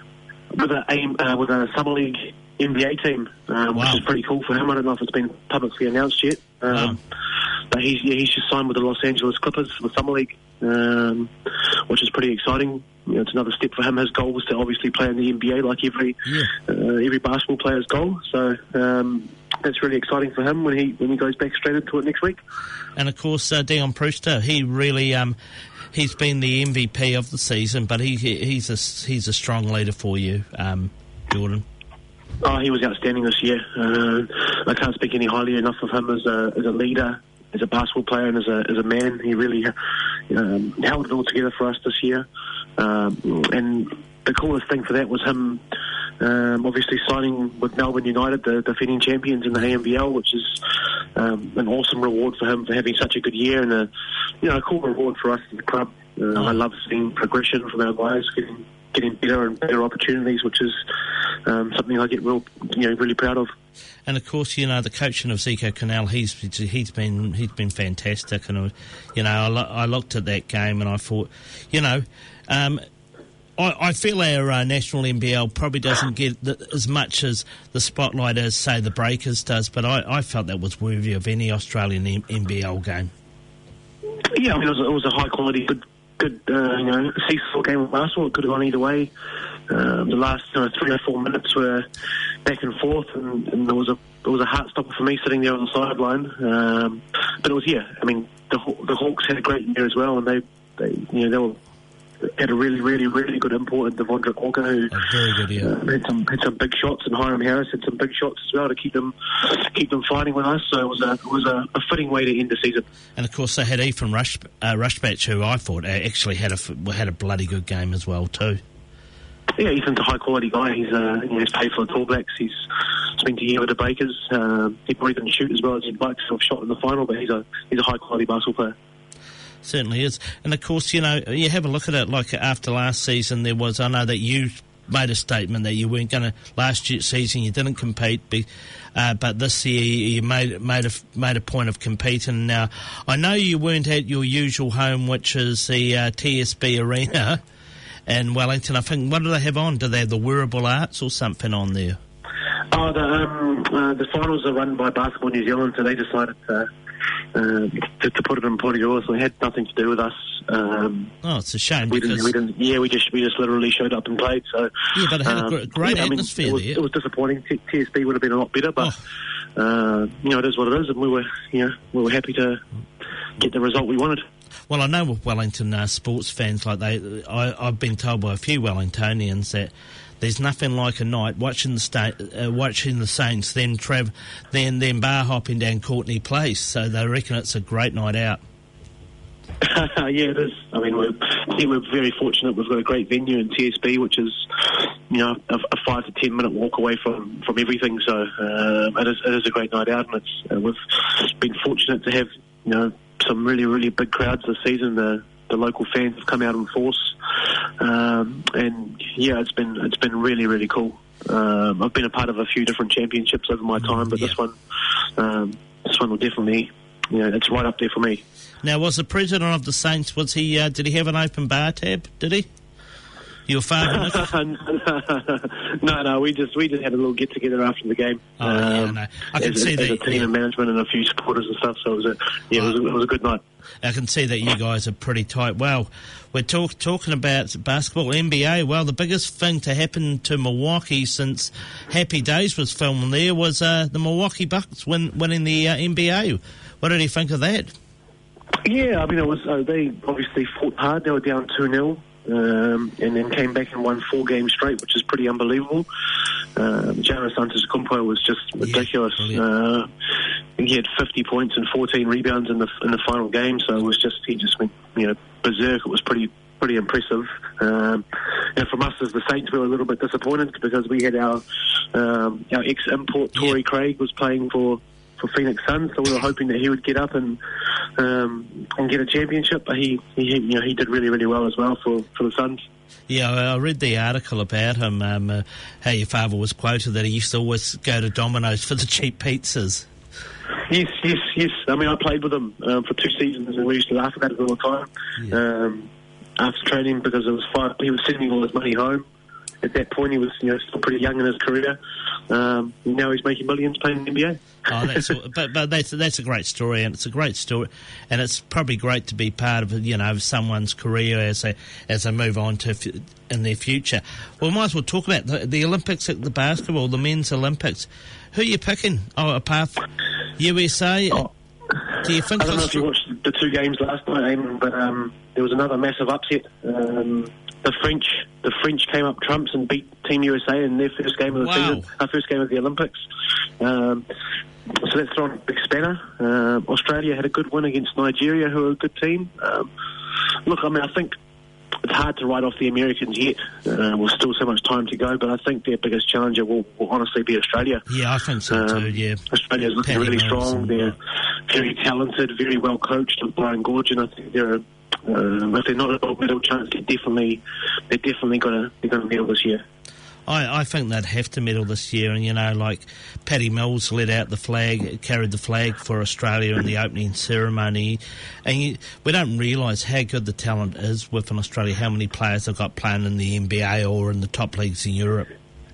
Speaker 5: with a uh, with a summer league N B A team, um, wow. which is pretty cool for him. I don't know if it's been publicly announced yet. Um, wow. But he's yeah, he's just signed with the Los Angeles Clippers for the summer league, um, which is pretty exciting. You know, it's another step for him. His goal was to obviously play in the N B A, like every
Speaker 1: yeah.
Speaker 5: uh, every basketball player's goal. So um, that's really exciting for him when he when he goes back straight into it next week.
Speaker 1: And of course, uh, Dion Brewster, he really um, he's been the M V P of the season, but he he's a he's a strong leader for you, um, Jordan.
Speaker 5: Oh, he was outstanding this year. Uh, I can't speak any highly enough of him as a as a leader, as a basketball player, and as a as a man. He really um, held it all together for us this year. Um, and the coolest thing for that was him um, obviously signing with Melbourne United, the defending champions in the A M B L, which is um, an awesome reward for him for having such a good year, and a you know a cool reward for us as a club. Uh, I love seeing progression from our guys, getting getting better and better opportunities, which is um, something I get real, you know, really proud of.
Speaker 1: And of course, you know, the coaching of Zico Canal, he's he's been he's been fantastic. And you know, I, lo- I looked at that game and I thought, you know, um, I, I feel our uh, national N B L probably doesn't get the, as much as the spotlight as say the Breakers does, but I, I felt that was worthy of any Australian M- N B L game.
Speaker 5: Yeah, I mean, it was, it was a high quality, good. Good, uh, you know, seesaw game of basketball. It could have gone either way. Uh, the last you know, three or four minutes were back and forth, and, and there was a there was a heart stopper for me sitting there on the sideline. Um, but it was yeah. I mean, the the Hawks had a great year as well, and they, they you know they were. Had a really, really, really good import in Devondrick Walker, who
Speaker 1: oh, very good, yeah.
Speaker 5: uh, had some had some big shots, and Hiram Harris had some big shots as well to keep them keep them fighting with us. So it was a it was a, a fitting way to end the season.
Speaker 1: And of course, they had Ethan Rush, uh, Rushbatch, who I thought actually had a had a bloody good game as well too.
Speaker 5: Yeah, Ethan's a high quality guy. He's uh, you know, he's played for the Tall Blacks. He's spent a year with the Bakers. Uh, he probably didn't shoot as well as he'd like to have shot in the final, but he's a he's a high quality basketball player.
Speaker 1: Certainly is. And of course, you know, you have a look at it, like after last season there was, I know that you made a statement that you weren't going to, last year's season you didn't compete, be, uh, but this year you made made a, made a point of competing. Now, I know you weren't at your usual home, which is the uh, T S B Arena in Wellington. I think, what do they have on? Do they have the Wearable Arts or something on there?
Speaker 5: Oh, the, um, uh, the finals are run by Basketball New Zealand, so they decided to Uh, to, to put it in Porirua, so it had nothing to do with us. Um,
Speaker 1: oh, it's a shame.
Speaker 5: We
Speaker 1: because
Speaker 5: didn't, we didn't. Yeah, we just we just literally showed up and played. So
Speaker 1: yeah, but it had um, a great
Speaker 5: yeah,
Speaker 1: atmosphere
Speaker 5: I mean, it was,
Speaker 1: there.
Speaker 5: It was disappointing. T- TSB would have been a lot better, but
Speaker 1: oh.
Speaker 5: uh, you know it is what it is, and we were you know we were happy to get the result we wanted.
Speaker 1: Well, I know with Wellington uh, sports fans, like they, I, I've been told by a few Wellingtonians that there's nothing like a night watching the state, uh, watching the Saints, then trav, then then bar hopping down Courtney Place. So they reckon it's a great night out.
Speaker 5: Yeah, it is. I mean, we're, I think we're very fortunate. We've got a great venue in T S B, which is you know a, a five to ten minute walk away from, from everything. So uh, it is it is a great night out, and it's uh, we've been fortunate to have you know some really really big crowds this season. The the local fans have come out in force, um, and yeah, it's been it's been really really cool. Um, I've been a part of a few different championships over my time, but yeah. this one um, this one will definitely you know it's right up there for me.
Speaker 1: Now, was the president of the Saints? Was he? Uh, did he have an open bar tab? Did he? Your father, Nick?
Speaker 5: no, no, we just we just had a little get together after the game.
Speaker 1: Oh, um, yeah, no. I can
Speaker 5: as,
Speaker 1: see
Speaker 5: as
Speaker 1: that.
Speaker 5: a team
Speaker 1: yeah.
Speaker 5: and management and a few supporters and stuff. So it was a yeah, oh. it, was a, it was a good night.
Speaker 1: I can see that you guys are pretty tight. Well, we're talk, talking about basketball, N B A. Well, the biggest thing to happen to Milwaukee since Happy Days was filming there was uh, the Milwaukee Bucks win, winning the uh, N B A. What did you think of that?
Speaker 5: Yeah, I mean, it was uh, they obviously fought hard. They were down two nil. Um, and then came back and won four games straight, which is pretty unbelievable. Um, Giannis Antetokounmpo was just ridiculous. Yeah, uh, he had fifty points and fourteen rebounds in the in the final game, so it was just he just went you know berserk. It was pretty pretty impressive. Um, and from us as the Saints, we were a little bit disappointed because we had our um, our ex import Torrey yeah. Craig was playing for. for Phoenix Suns, so we were hoping that he would get up and um, and get a championship. But he, he, you know, he did really, really well as well for, for the Suns.
Speaker 1: Yeah, I read the article about him. Um, uh, how your father was quoted that he used to always go to Domino's for the cheap pizzas.
Speaker 5: Yes, yes, yes. I mean, I played with him um, for two seasons, and we used to laugh about it all the time. Yeah. Um, after training, because it was five, he was sending all his money home. At that point, he was you know still pretty young in his career. Um, now he's making millions playing in the N B A.
Speaker 1: Oh, that's but but that's that's a great story, and it's a great story, and it's probably great to be part of you know someone's career as they as they move on to f- in their future. Well, we might as well talk about the, the Olympics, the basketball, the men's Olympics. Who are you picking? Oh, apart from U S A. Oh. Do you think?
Speaker 5: I don't know if you watched the two games last night, Eamon, but um, there was another massive upset. Um, the French, the French came up trumps and beat Team U S A in their first game of the
Speaker 1: wow.
Speaker 5: season, our first game of the Olympics. Um, so that's thrown a big spanner. Uh, Australia had a good win against Nigeria, who are a good team. Um, look, I mean, I think it's hard to write off the Americans yet. Uh, there's still so much time to go, but I think their biggest challenger will, will honestly be Australia.
Speaker 1: Yeah, I think so
Speaker 5: um,
Speaker 1: too, yeah.
Speaker 5: Australia's looking
Speaker 1: Patty
Speaker 5: really
Speaker 1: Mills
Speaker 5: strong. They're very talented, very well coached, and Brian Gorge, and I think they're a Uh, if they're not a gold medal chance, they're definitely they're definitely gonna they're gonna medal this year.
Speaker 1: I, I think they'd have to medal this year, and you know, like Patty Mills led out the flag, carried the flag for Australia in the opening ceremony, and you, we don't realise how good the talent is within Australia. How many players they've got playing in the N B A or in the top leagues in Europe.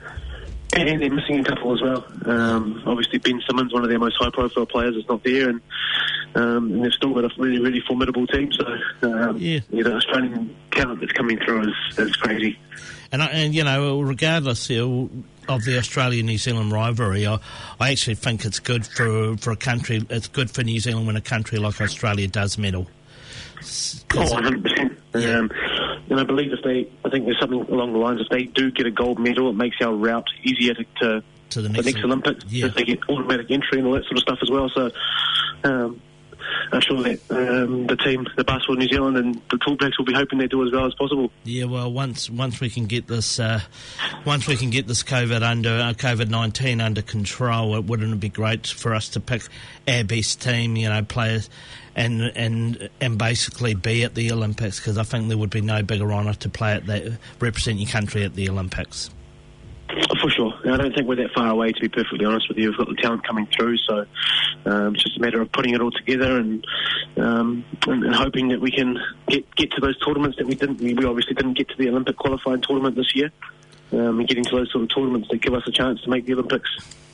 Speaker 5: And they're missing a couple as well. Um, obviously, Ben Simmons, one of their most high-profile players, is not there, and, um, and they've still got a really, really formidable team. So, um, yeah. yeah, the Australian talent that's coming through is, is crazy.
Speaker 1: And, I, and you know, regardless you know, of the Australia-New Zealand rivalry, I, I actually think it's good for for a country. It's good for New Zealand when a country like Australia does medal.
Speaker 5: Oh, one hundred percent.
Speaker 1: Yeah.
Speaker 5: Um, and I believe if they, I think there's something along the lines, if they do get a gold medal, it makes our route easier to, to,
Speaker 1: to the
Speaker 5: the
Speaker 1: next,
Speaker 5: next Olympics.
Speaker 1: Yeah.
Speaker 5: They get automatic entry and all that sort of stuff as well. So um, I'm sure that um, the team, the Basketball New Zealand and the Tall Blacks will be hoping they do as well as possible.
Speaker 1: Yeah, well, once once we can get this, uh, once we can get this COVID under uh, COVID nineteen under control, it wouldn't it be great for us to pick our best team, you know, players, and and and basically be at the Olympics, because I think there would be no bigger honour to play at that, represent your country at the Olympics.
Speaker 5: For sure. I don't think we're that far away, to be perfectly honest with you. We've got the talent coming through, so um, it's just a matter of putting it all together and, um, and and hoping that we can get get to those tournaments that we didn't. We obviously didn't get to the Olympic qualifying tournament this year, um, and getting to those sort of tournaments that give us a chance to make the Olympics.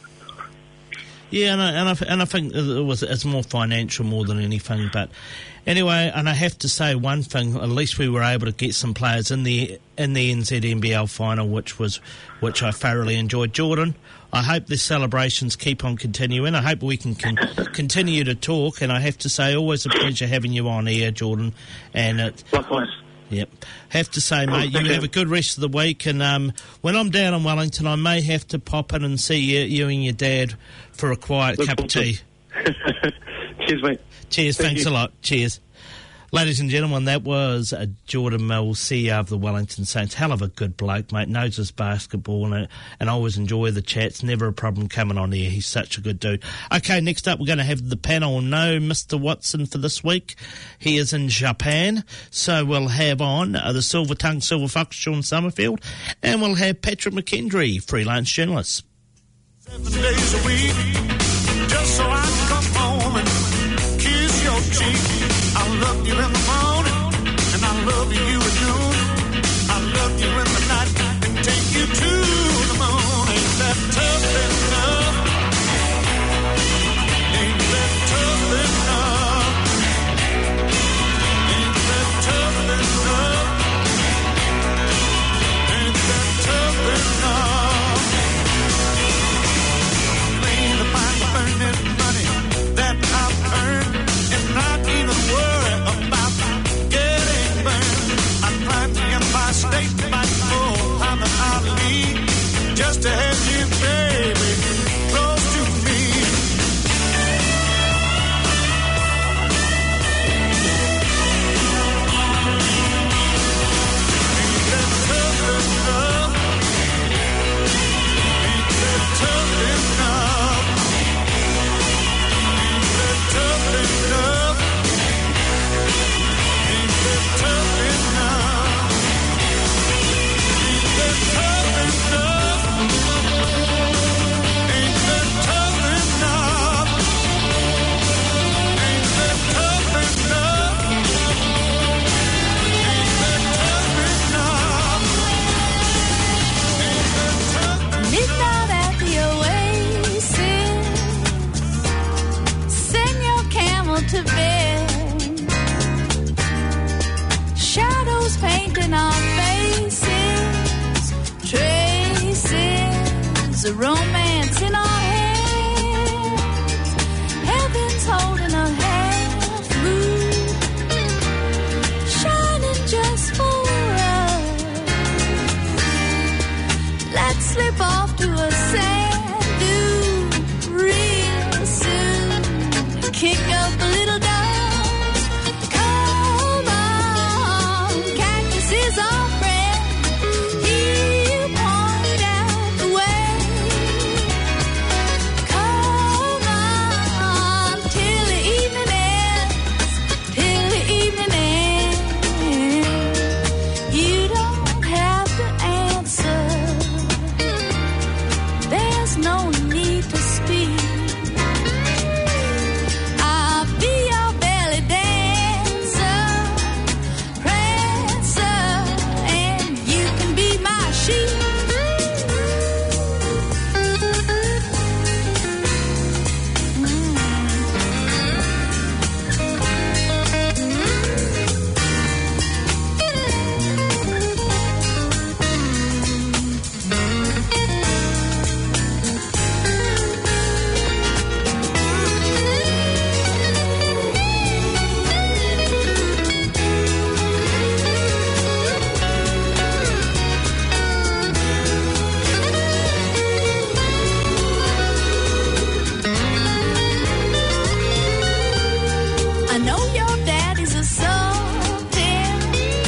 Speaker 1: Yeah, and I, and I, and I think it was it's more financial more than anything. But anyway, and I have to say one thing: at least we were able to get some players in the in the N Z N B L final, which was which I thoroughly enjoyed. Jordan, I hope the celebrations keep on continuing. I hope we can, can continue to talk. And I have to say, always a pleasure having you on here, Jordan. And it,
Speaker 5: likewise.
Speaker 1: Yep. Have to say, mate, you have a good rest of the week. And um, when I'm down in Wellington, I may have to pop in and see you, you and your dad for a quiet
Speaker 5: Look
Speaker 1: cup of tea.
Speaker 5: Cheers, mate.
Speaker 1: Cheers.
Speaker 5: Thank
Speaker 1: Thanks
Speaker 5: you.
Speaker 1: a lot. Cheers. Ladies and gentlemen, that was uh, Jordan Mills, C E O of the Wellington Saints. Hell of a good bloke, mate. Knows his basketball, and, and I always enjoy the chats. Never a problem coming on here. He's such a good dude. Okay, next up, we're going to have the panel. No Mister Watson for this week. He is in Japan. So we'll have on uh, the Silver Tongue, Silver Fox, Sean Summerfield, and we'll have Patrick McKendry, freelance journalist.
Speaker 6: Seven days a week, just so I can come home and kiss your cheek. I love you in the morning, and I love you at noon. I love you in the
Speaker 3: romance in our hands. Heaven's holding a half moon, shining just for us. Let's slip off to a sand dune real soon. Kick up a little dust. Come on, cactus is our friend. He'll point out the way. Come on, till the evening ends, till the evening ends. You don't have to answer. There's no need to speak. I'll be your belly dancer, prancer, and you can be my sheep. I know your daddy's a sultan,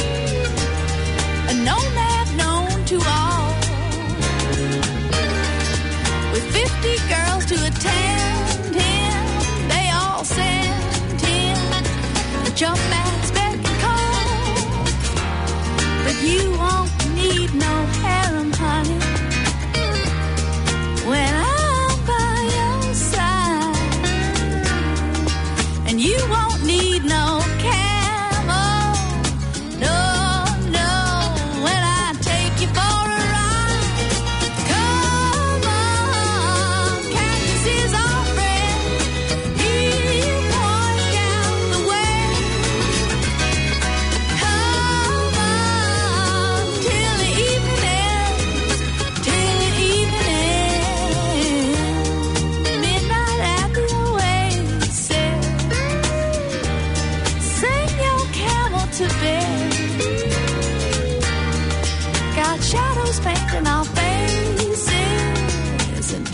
Speaker 3: a nomad known to all, with fifty girls to attend him. They all send him the jump man's beck and call. But you won't need no harem, honey, when I'm by your side. And you won't need no camel, no, no, when I take you for a ride. Come on, cactus is our friend. He'll point out the way. Come on, till the evening ends, till the evening ends. Midnight at the oasis. Sing your camel to bed. Got shadows painting our faces and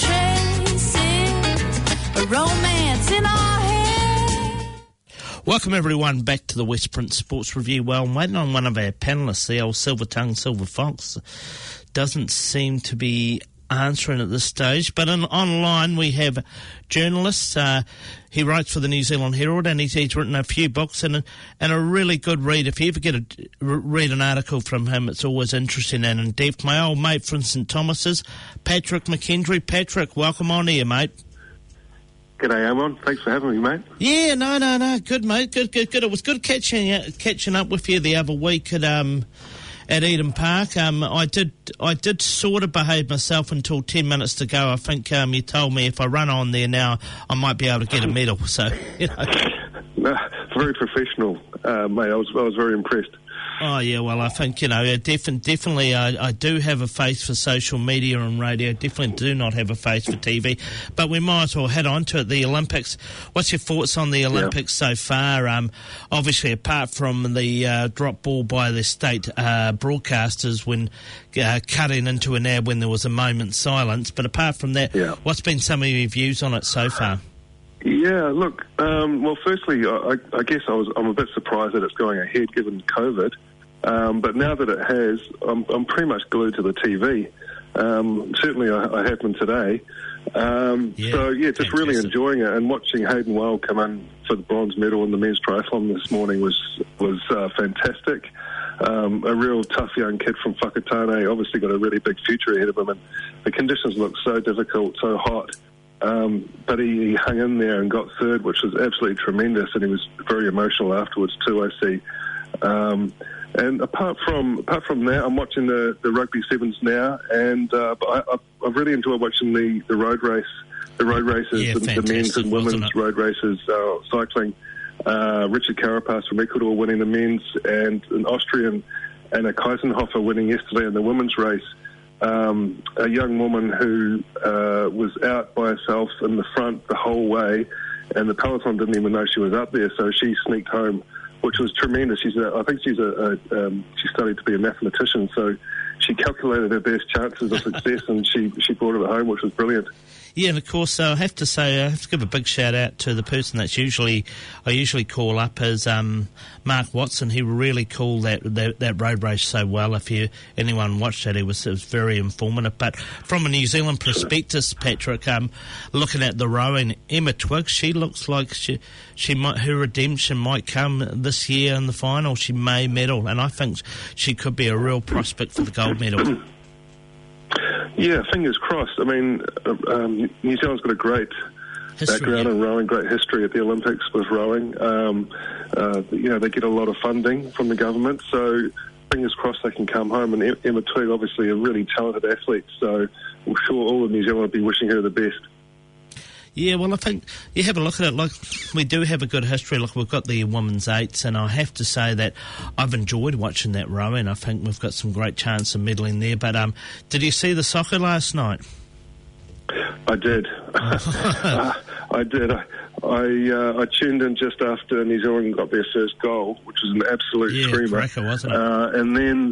Speaker 3: traces of romance in our head.
Speaker 1: Welcome everyone back to the West Prince Sports Review. Well, I'm waiting on one of our panellists, the old silver tongue, silver fox. Doesn't seem to be answering at this stage, but on, online we have journalists. Uh, he writes for the New Zealand Herald, and he's, he's written a few books and, and a really good read. If you ever get a read an article from him, it's always interesting and in depth. My old mate from St Thomas's, Patrick McKendry. Patrick, welcome on here, mate.
Speaker 7: G'day, Amon. Thanks for having me, mate.
Speaker 1: Yeah, no, no, no, good, mate, good, good, good. It was good catching uh, catching up with you the other week at um at Eden Park. Um, I did I did sort of behave myself until ten minutes to go. I think um you told me if I run on there now, I might be able to get a medal. So you know.
Speaker 7: No, very professional, uh, mate. I was I was very impressed.
Speaker 1: Oh, yeah, well, I think, you know, defi- definitely I, I do have a face for social media and radio. Definitely do not have a face for T V. But we might as well head on to it. The Olympics. What's your thoughts on the Olympics yeah. so far? Um, obviously, apart from the uh, drop ball by the state uh, broadcasters when uh, cutting into an ad when there was a moment's silence. But apart from that,
Speaker 7: yeah.
Speaker 1: what's been some of your views on it so far?
Speaker 7: Yeah, look, um, well, firstly, I, I guess I was, I'm a bit surprised that it's going ahead given COVID. Um, but now that it has, I'm, I'm pretty much glued to the T V. Um, certainly I, I have been today. Um, yeah, so, yeah, just fantastic. Really enjoying it. And watching Hayden Well come in for the bronze medal in the men's triathlon this morning was, was uh, fantastic. Um, a real tough young kid from Whakatane, obviously got a really big future ahead of him. And the conditions look so difficult, so hot. Um, but he, he hung in there and got third, which was absolutely tremendous, and he was very emotional afterwards too, I see. Um, and apart from apart from that, I'm watching the, the rugby sevens now, and uh, but I, I, I've really enjoyed watching the, the road race, the road races,
Speaker 1: yeah,
Speaker 7: the, the men's and women's road races, uh, cycling. Uh, Richard Carapaz from Ecuador winning the men's, and an Austrian and a Kaisenhofer winning yesterday in the women's race. um, a young woman who uh, was out by herself in the front the whole way, and the peloton didn't even know she was up there, so she sneaked home, which was tremendous. She's a, I think she's a, a um, she studied to be a mathematician, so she calculated her best chances of success, and she, she brought it home, which was brilliant.
Speaker 1: Yeah, and of course, uh, I have to say, I have to give a big shout out to the person that's usually I usually call up as um, Mark Watson. He really called that, that that road race so well. If you anyone watched that, it was it was very informative. But from a New Zealand perspective, Patrick, um, looking at the rowing, Emma Twigg, she looks like she she might her redemption might come this year in the final. She may medal, and I think she could be a real prospect for the gold medal.
Speaker 7: Yeah, fingers crossed. I mean, um, New Zealand's got a great history, background yeah. in rowing, great history at the Olympics with rowing. Um, uh, you know, they get a lot of funding from the government, so fingers crossed they can come home. And Emma Twigg, obviously a really talented athlete, so I'm sure all of New Zealand will be wishing her the best.
Speaker 1: Yeah, well, I think you have a look at it. Like, we do have a good history. Look, we've got the women's eights, and I have to say that I've enjoyed watching that rowing. I think we've got some great chance of medaling there. But um, did you see the soccer last night?
Speaker 7: I did. uh, I did. I I, uh, I tuned in just after New Zealand got their first goal, which was an absolute
Speaker 1: yeah,
Speaker 7: screamer.
Speaker 1: Cracker, wasn't it?
Speaker 7: Uh, and then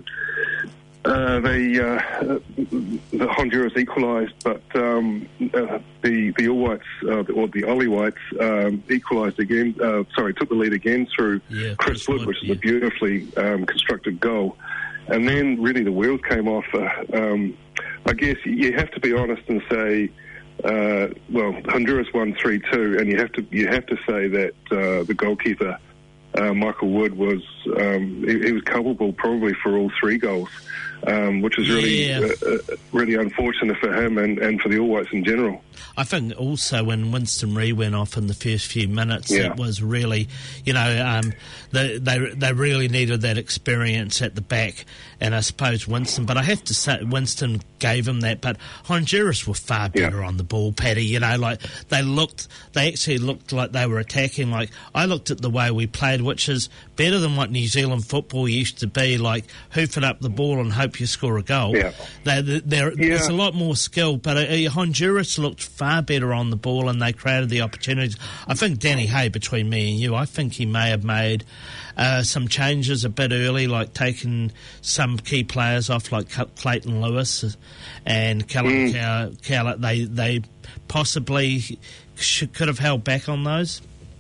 Speaker 7: uh, they, uh, the Honduras equalised, but um, uh, the the All Whites, uh, or the Ollie Whites, um, equalised again. Uh, sorry, took the lead again through
Speaker 1: yeah,
Speaker 7: Chris, Chris Wood, Wood, which
Speaker 1: yeah.
Speaker 7: is a beautifully um, constructed goal. And then really the wheels came off. Uh, um, I guess you have to be honest and say, uh, well, Honduras won three two, and you have to you have to say that uh, the goalkeeper, uh, Michael Wood, was um, he, he was culpable probably for all three goals, um, which is really
Speaker 1: yeah.
Speaker 7: uh, uh, really unfortunate for him and, and for the All Whites in general.
Speaker 1: I think also when Winston Reid went off in the first few minutes,
Speaker 7: yeah.
Speaker 1: it was really, you know, um, they, they they really needed that experience at the back, and I suppose Winston, but I have to say Winston gave him that, but Honduras were far better
Speaker 7: yeah.
Speaker 1: on the ball, Paddy, you know, like they looked, they actually looked like they were attacking. Like I looked at the way we played, which is better than what New Zealand football used to be, like hoofing up the ball and hope you score a goal.
Speaker 7: Yeah.
Speaker 1: They, they're, yeah. There's a lot more skill, but uh, Honduras looked far better on the ball and they created the opportunities. I think Danny Hay, between me and you, I think he may have made uh, some changes a bit early, like taking some key players off, like Clayton Lewis and Callum mm. Cowlett. They, they possibly should, could have held back on those.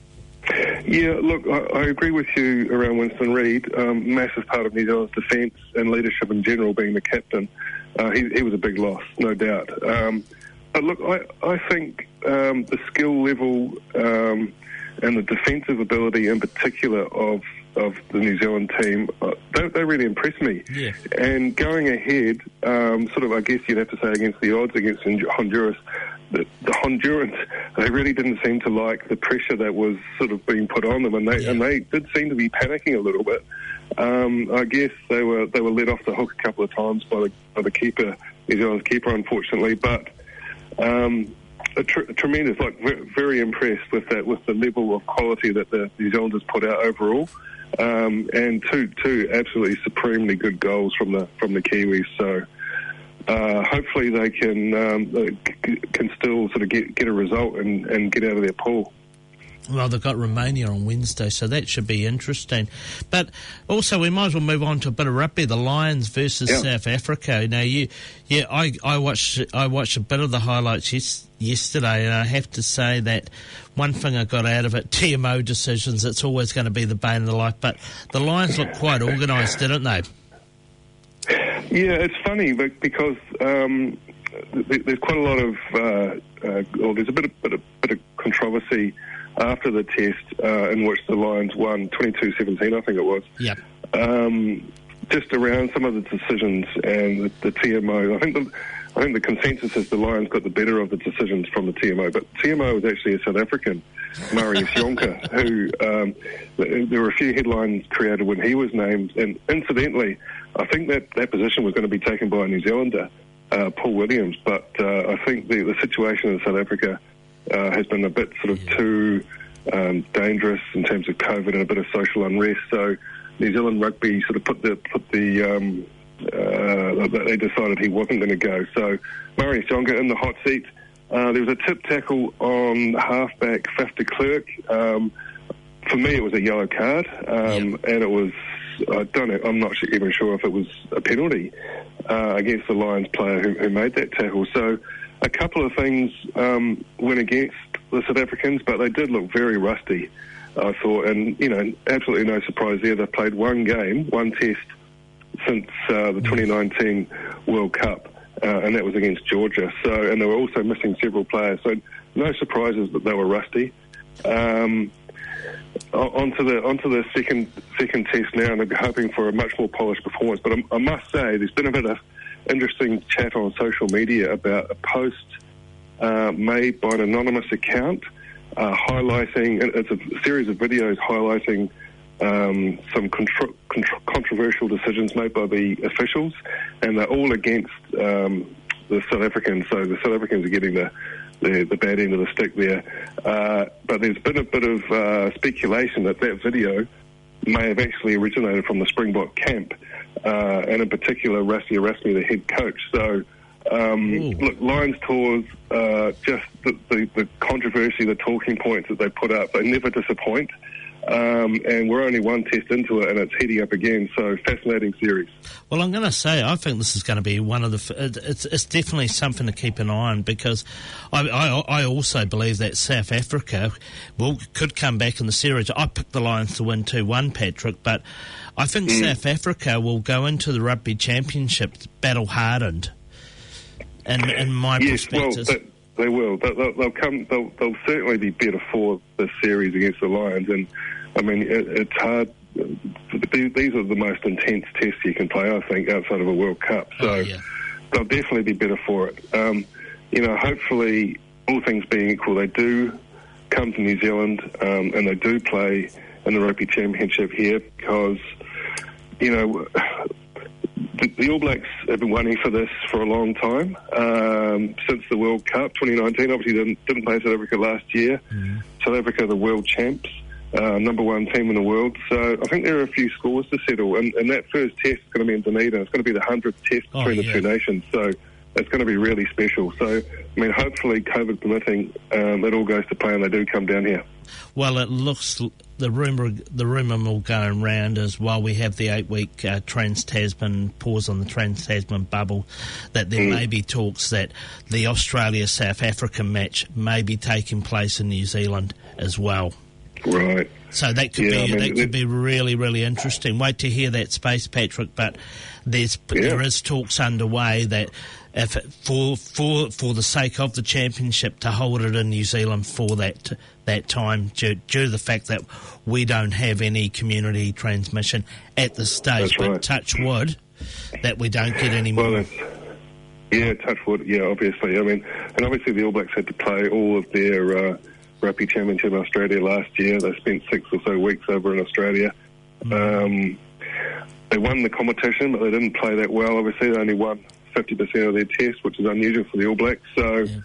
Speaker 7: Yeah, look, I, I agree with you around Winston Reid. Um, massive part of New Zealand's defence and leadership in general, being the captain. Uh, he, he was a big loss, no doubt. Um, but look, I, I think um, the skill level um, and the defensive ability in particular of of the New Zealand team, uh, they, they really impressed me.
Speaker 1: Yeah.
Speaker 7: And going ahead, um, sort of, I guess you'd have to say against the odds against Honduras, the, the Hondurans, they really didn't seem to like the pressure that was sort of being put on them, and they yeah. and they did seem to be panicking a little bit. Um, I guess they were they were let off the hook a couple of times by the, by the keeper, New Zealand's keeper, unfortunately, but. Um, A tr- tremendous, like v- very impressed with that, with the level of quality that the New Zealanders put out overall, um, and two two absolutely supremely good goals from the from the Kiwis. So uh, hopefully they can um, can still sort of get get a result and, and get out of their pool.
Speaker 1: Well, they've got Romania on Wednesday, so that should be interesting. But also, we might as well move on to a bit of rugby. The Lions versus yeah. South Africa. Now, you, yeah, I, I watched I watched a bit of the highlights yes, yesterday, and I have to say that one thing I got out of it: T M O decisions. It's always going to be the bane of the life. But the Lions look quite organised, didn't they?
Speaker 7: Yeah, it's funny because um, there's quite a lot of, uh, uh, or there's a bit of, bit of, bit of controversy after the test uh, in which the Lions won twenty-two seventeen, I think it was.
Speaker 1: Yep.
Speaker 7: Um, just around some of the decisions and the, the T M O. I think the I think the consensus is the Lions got the better of the decisions from the T M O, but T M O was actually a South African, Marius Jonker, who um, there were a few headlines created when he was named, and incidentally, I think that, that position was going to be taken by a New Zealander, uh, Paul Williams, but uh, I think the, the situation in South Africa Uh, has been a bit sort of yeah. too um, dangerous in terms of COVID and a bit of social unrest. So New Zealand rugby sort of put the put the um, uh, they decided he wasn't going to go. So Murray Songa in the hot seat. Uh, there was a tip tackle on halfback Faf de Klerk. Um, for me, it was a yellow card, um, yep. and it was. I don't know. I'm not even sure if it was a penalty uh, against the Lions player who, who made that tackle. So a couple of things um, went against the South Africans, but they did look very rusty, I thought. And, you know, absolutely no surprise there. They played one game, one test since uh, the twenty nineteen World Cup, uh, and that was against Georgia. So, and they were also missing several players. So no surprises that they were rusty. Um, onto the onto the second second test now, and they're hoping for a much more polished performance. But I, I must say, there's been a bit of interesting chat on social media about a post uh, made by an anonymous account uh, highlighting. It's a series of videos highlighting um, some contro- contro- controversial decisions made by the officials, and they're all against um, the South Africans. So the South Africans are getting the The, the bad end of the stick there. Uh, but there's been a bit of uh, speculation that that video may have actually originated from the Springbok camp, uh, and in particular, Rassie Erasmus, the head coach. So, um, look, Lions tours, uh, just the, the, the controversy, the talking points that they put up, they never disappoint. Um, and we're only one test into it, and it's heating up again. So, fascinating series.
Speaker 1: Well, I'm going to say, I think this is going to be one of the. It's, it's definitely something to keep an eye on, because I, I, I also believe that South Africa will could come back in the series. I picked the Lions to win two one, Patrick, but I think mm. South Africa will go into the Rugby Championship battle hardened. And in my
Speaker 7: yes,
Speaker 1: perspective.
Speaker 7: Well, they will. They'll, they'll come. They'll, they'll certainly be better for this series against the Lions. And I mean, it, it's hard. These are the most intense tests you can play, I think, outside of a World Cup. So
Speaker 1: oh, yeah.
Speaker 7: they'll definitely be better for it. Um, you know, hopefully, all things being equal, they do come to New Zealand um, and they do play in the Rugby Championship here, because, you know, the, the All Blacks have been waiting for this for a long time, um, since the World Cup twenty nineteen. Obviously, didn't, didn't play South Africa last year. Mm. South Africa are the world champs, uh, number one team in the world. So I think there are a few scores to settle. And, and that first test is going to be in Dunedin. It's going to be the hundredth test
Speaker 1: oh,
Speaker 7: between
Speaker 1: yeah.
Speaker 7: the two nations. So it's going to be really special. So, I mean, hopefully, COVID permitting, um, it all goes to plan. They do come down here.
Speaker 1: Well, it looks the rumour the rumour mill going round is, while we have the eight week uh, Trans-Tasman pause on the Trans-Tasman bubble, that there mm. may be talks that the Australia South Africa match may be taking place in New Zealand as well.
Speaker 7: Right.
Speaker 1: So that could
Speaker 7: yeah,
Speaker 1: be
Speaker 7: I mean,
Speaker 1: that could be really really interesting. Wait to hear that space, Patrick. But there's yeah. there is talks underway that, if it, for for for the sake of the championship, to hold it in New Zealand for that that time, due, due to the fact that we don't have any community transmission at this stage.
Speaker 7: That's
Speaker 1: but
Speaker 7: right.
Speaker 1: touch wood that we don't get any more.
Speaker 7: Well, yeah, touch wood. Yeah, obviously. I mean, and obviously the All Blacks had to play all of their uh, rugby championship in Australia last year. They spent six or so weeks over in Australia. Mm. Um, they won the competition, but they didn't play that well. Obviously, they only won fifty percent of their tests, which is unusual for the All Blacks. So, yeah.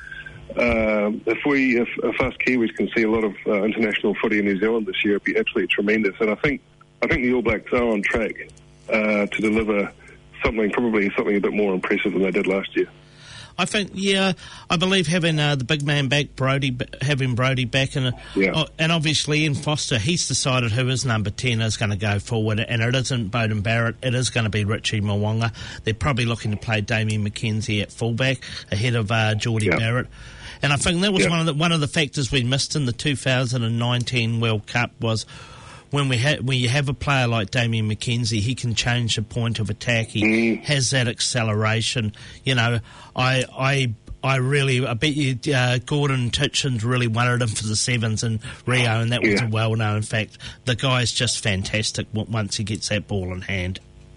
Speaker 7: um, if we, if, if us Kiwis can see a lot of uh, international footy in New Zealand this year, it'd be absolutely tremendous. And I think, I think the All Blacks are on track uh, to deliver something, probably something a bit more impressive than they did last year.
Speaker 1: I think, yeah, I believe having uh, the big man back, Brody, having Brody back, and uh,
Speaker 7: yeah.
Speaker 1: oh, and obviously Ian Foster, he's decided who his number ten is going to go forward, and it isn't Beauden Barrett, it is going to be Richie Mo'unga. They're probably looking to play Damien McKenzie at fullback ahead of uh, Geordie
Speaker 7: yeah.
Speaker 1: Barrett. And I think that was
Speaker 7: yeah.
Speaker 1: one of the one of the factors we missed in the two thousand nineteen World Cup was, when we ha- when you have a player like Damien McKenzie, he can change the point of attack. He mm. has that acceleration. You know, I I I really I bet you uh, Gordon Titchens really wanted him for the sevens in Rio, and that was
Speaker 7: yeah.
Speaker 1: a well-known fact. The guy's just fantastic once he gets that ball in hand.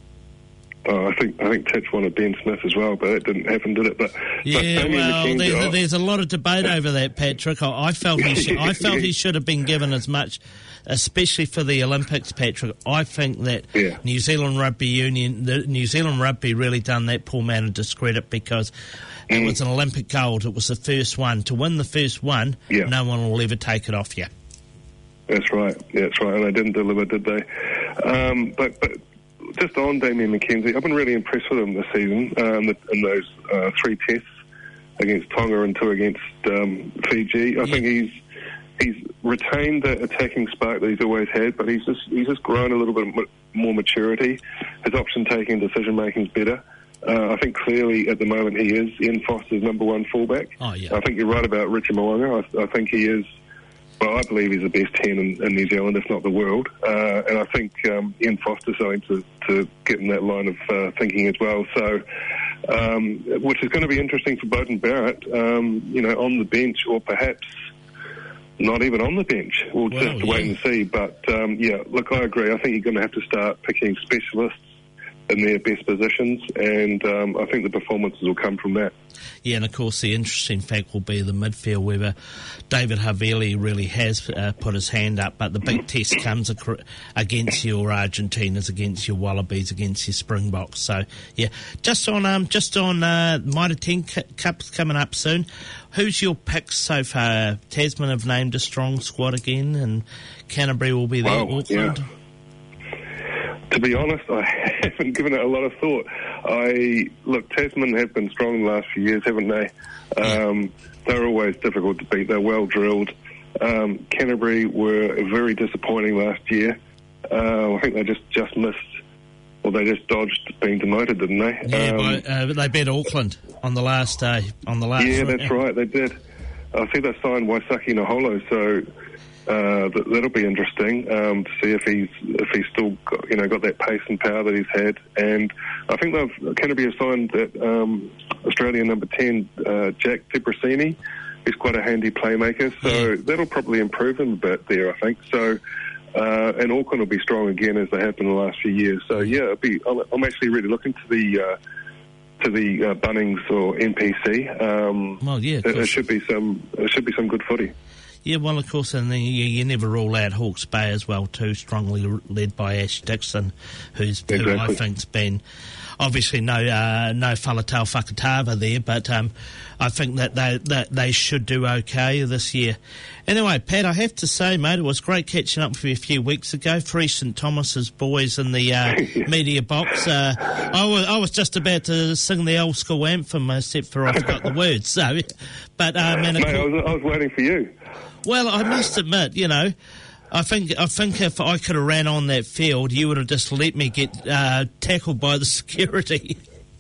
Speaker 7: Oh, I think I think Titch wanted Ben Smith as well, but that didn't happen, did it? But
Speaker 1: yeah,
Speaker 7: but
Speaker 1: well,
Speaker 7: McKenzie,
Speaker 1: there's,
Speaker 7: oh.
Speaker 1: there's a lot of debate over that, Patrick. I, I felt he sh- I felt he should have been given as much, especially for the Olympics, Patrick. I think that
Speaker 7: yeah.
Speaker 1: New Zealand Rugby Union, the New Zealand Rugby really done that poor man a discredit, because mm. it was an Olympic gold. It was the first one. To win the first one,
Speaker 7: yeah.
Speaker 1: no one will ever take it off you.
Speaker 7: That's right. Yeah, that's right. And they didn't deliver, did they? Um, but, but just on Damien McKenzie, I've been really impressed with him this season um, in those uh, three tests against Tonga and two against um, Fiji. I yeah. think he's he's retained the attacking spark that he's always had, but he's just he's just grown a little bit more maturity. His option taking, decision making is better. Uh, I think clearly at the moment he is Ian Foster's number one fullback.
Speaker 1: Oh, yeah.
Speaker 7: I think you're right about Richie Mo'unga. I, I think he is. Well, I believe he's the best ten in, in New Zealand, if not the world. Uh, and I think um, Ian Foster's going to, to get in that line of uh, thinking as well. So, um, which is going to be interesting for Beauden Barrett, um, you know, on the bench or perhaps not even on the bench. We'll well, just have to yeah. wait and see. But, um, yeah, look, I agree. I think you're going to have to start picking specialists in their best positions, and um, I think the performances will come from that.
Speaker 1: Yeah, and of course the interesting fact will be the midfield, whether David Havili really has uh, put his hand up, but the big test comes ac- against your Argentinas, against your Wallabies, against your Springboks. So, yeah, just on um, just on uh, Mitre ten Cups coming up soon, who's your picks so far? Tasman have named a strong squad again, and Canterbury will be there,
Speaker 7: wow,
Speaker 1: Auckland.
Speaker 7: Yeah. To be honest, I haven't given it a lot of thought. I look, Tasman have been strong the last few years, haven't they? Um, they're always difficult to beat. They're well drilled. Um, Canterbury were very disappointing last year. Uh, I think they just, just missed, or they just dodged being demoted, didn't they?
Speaker 1: Yeah,
Speaker 7: um,
Speaker 1: by, uh, they beat Auckland on the last day. On the last.
Speaker 7: Yeah, that's right. They did. I see they signed Waisaki Naholo, so. Uh, that, that'll be interesting um, to see if he's if he's still got, you know got that pace and power that he's had. And I think they've Canterbury have signed that um, Australian number ten uh, Jack Debrasini. He's quite a handy playmaker, so yeah. that'll probably improve him a bit there, I think. So uh, and Auckland will be strong again as they have been the last few years. So yeah, it'll be, I'm, I'm actually really looking to the. Uh, to the uh, Bunnings or N P C. Um,
Speaker 1: well, yeah,
Speaker 7: it, it should be some. It should be some good footy.
Speaker 1: Yeah, well, of course, and then you, you never rule out Hawke's Bay as well, too, strongly led by Ash Dixon, who's
Speaker 7: exactly.
Speaker 1: who I think's been obviously no uh, no Faletau Fakatava there, but um, I think that they that they should do okay this year. Anyway, Pat, I have to say, mate, it was great catching up with you a few weeks ago. Free St Thomas's boys in the uh, media box. Uh, I was I was just about to sing the old school anthem, except for I forgot the words. So, but um, and
Speaker 7: mate, I was, I was waiting for you.
Speaker 1: Well, I must admit, you know, I think I think if I could have ran on that field, you would have just let me get uh, tackled by the security.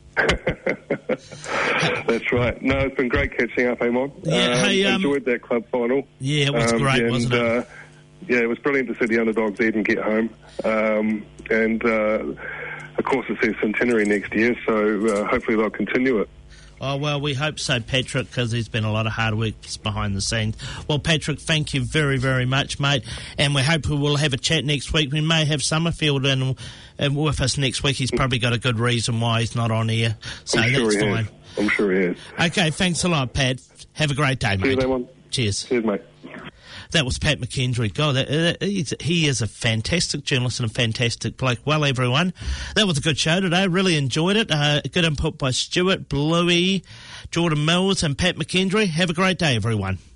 Speaker 7: That's right. No, it's been great catching up, Amon.
Speaker 1: Yeah,
Speaker 7: um,
Speaker 1: hey, um,
Speaker 7: enjoyed that club final.
Speaker 1: Yeah, it was
Speaker 7: um,
Speaker 1: great,
Speaker 7: and,
Speaker 1: wasn't it?
Speaker 7: Uh, yeah, it was brilliant to see the underdogs even get home. Um, and, uh, of course, it's their centenary next year, so uh, hopefully they'll continue it.
Speaker 1: Oh, well, we hope so, Patrick, because there's been a lot of hard work behind the scenes. Well, Patrick, thank you very, very much, mate, and we hope we will have a chat next week. We may have Summerfield in, in with us next week. He's probably got a good reason why he's not on here, so
Speaker 7: I'm sure
Speaker 1: that's
Speaker 7: he
Speaker 1: fine.
Speaker 7: Is. I'm sure he is.
Speaker 1: Okay, thanks a lot, Pat. Have a great day, mate.
Speaker 7: Cheers,
Speaker 1: Cheers.
Speaker 7: Cheers, mate.
Speaker 1: That was Pat McKendry. God, that, uh, he is a fantastic journalist and a fantastic bloke. Well, everyone, that was a good show today. Really enjoyed it. Uh, good input by Stuart, Bluey, Jordan Mills and Pat McKendry. Have a great day, everyone.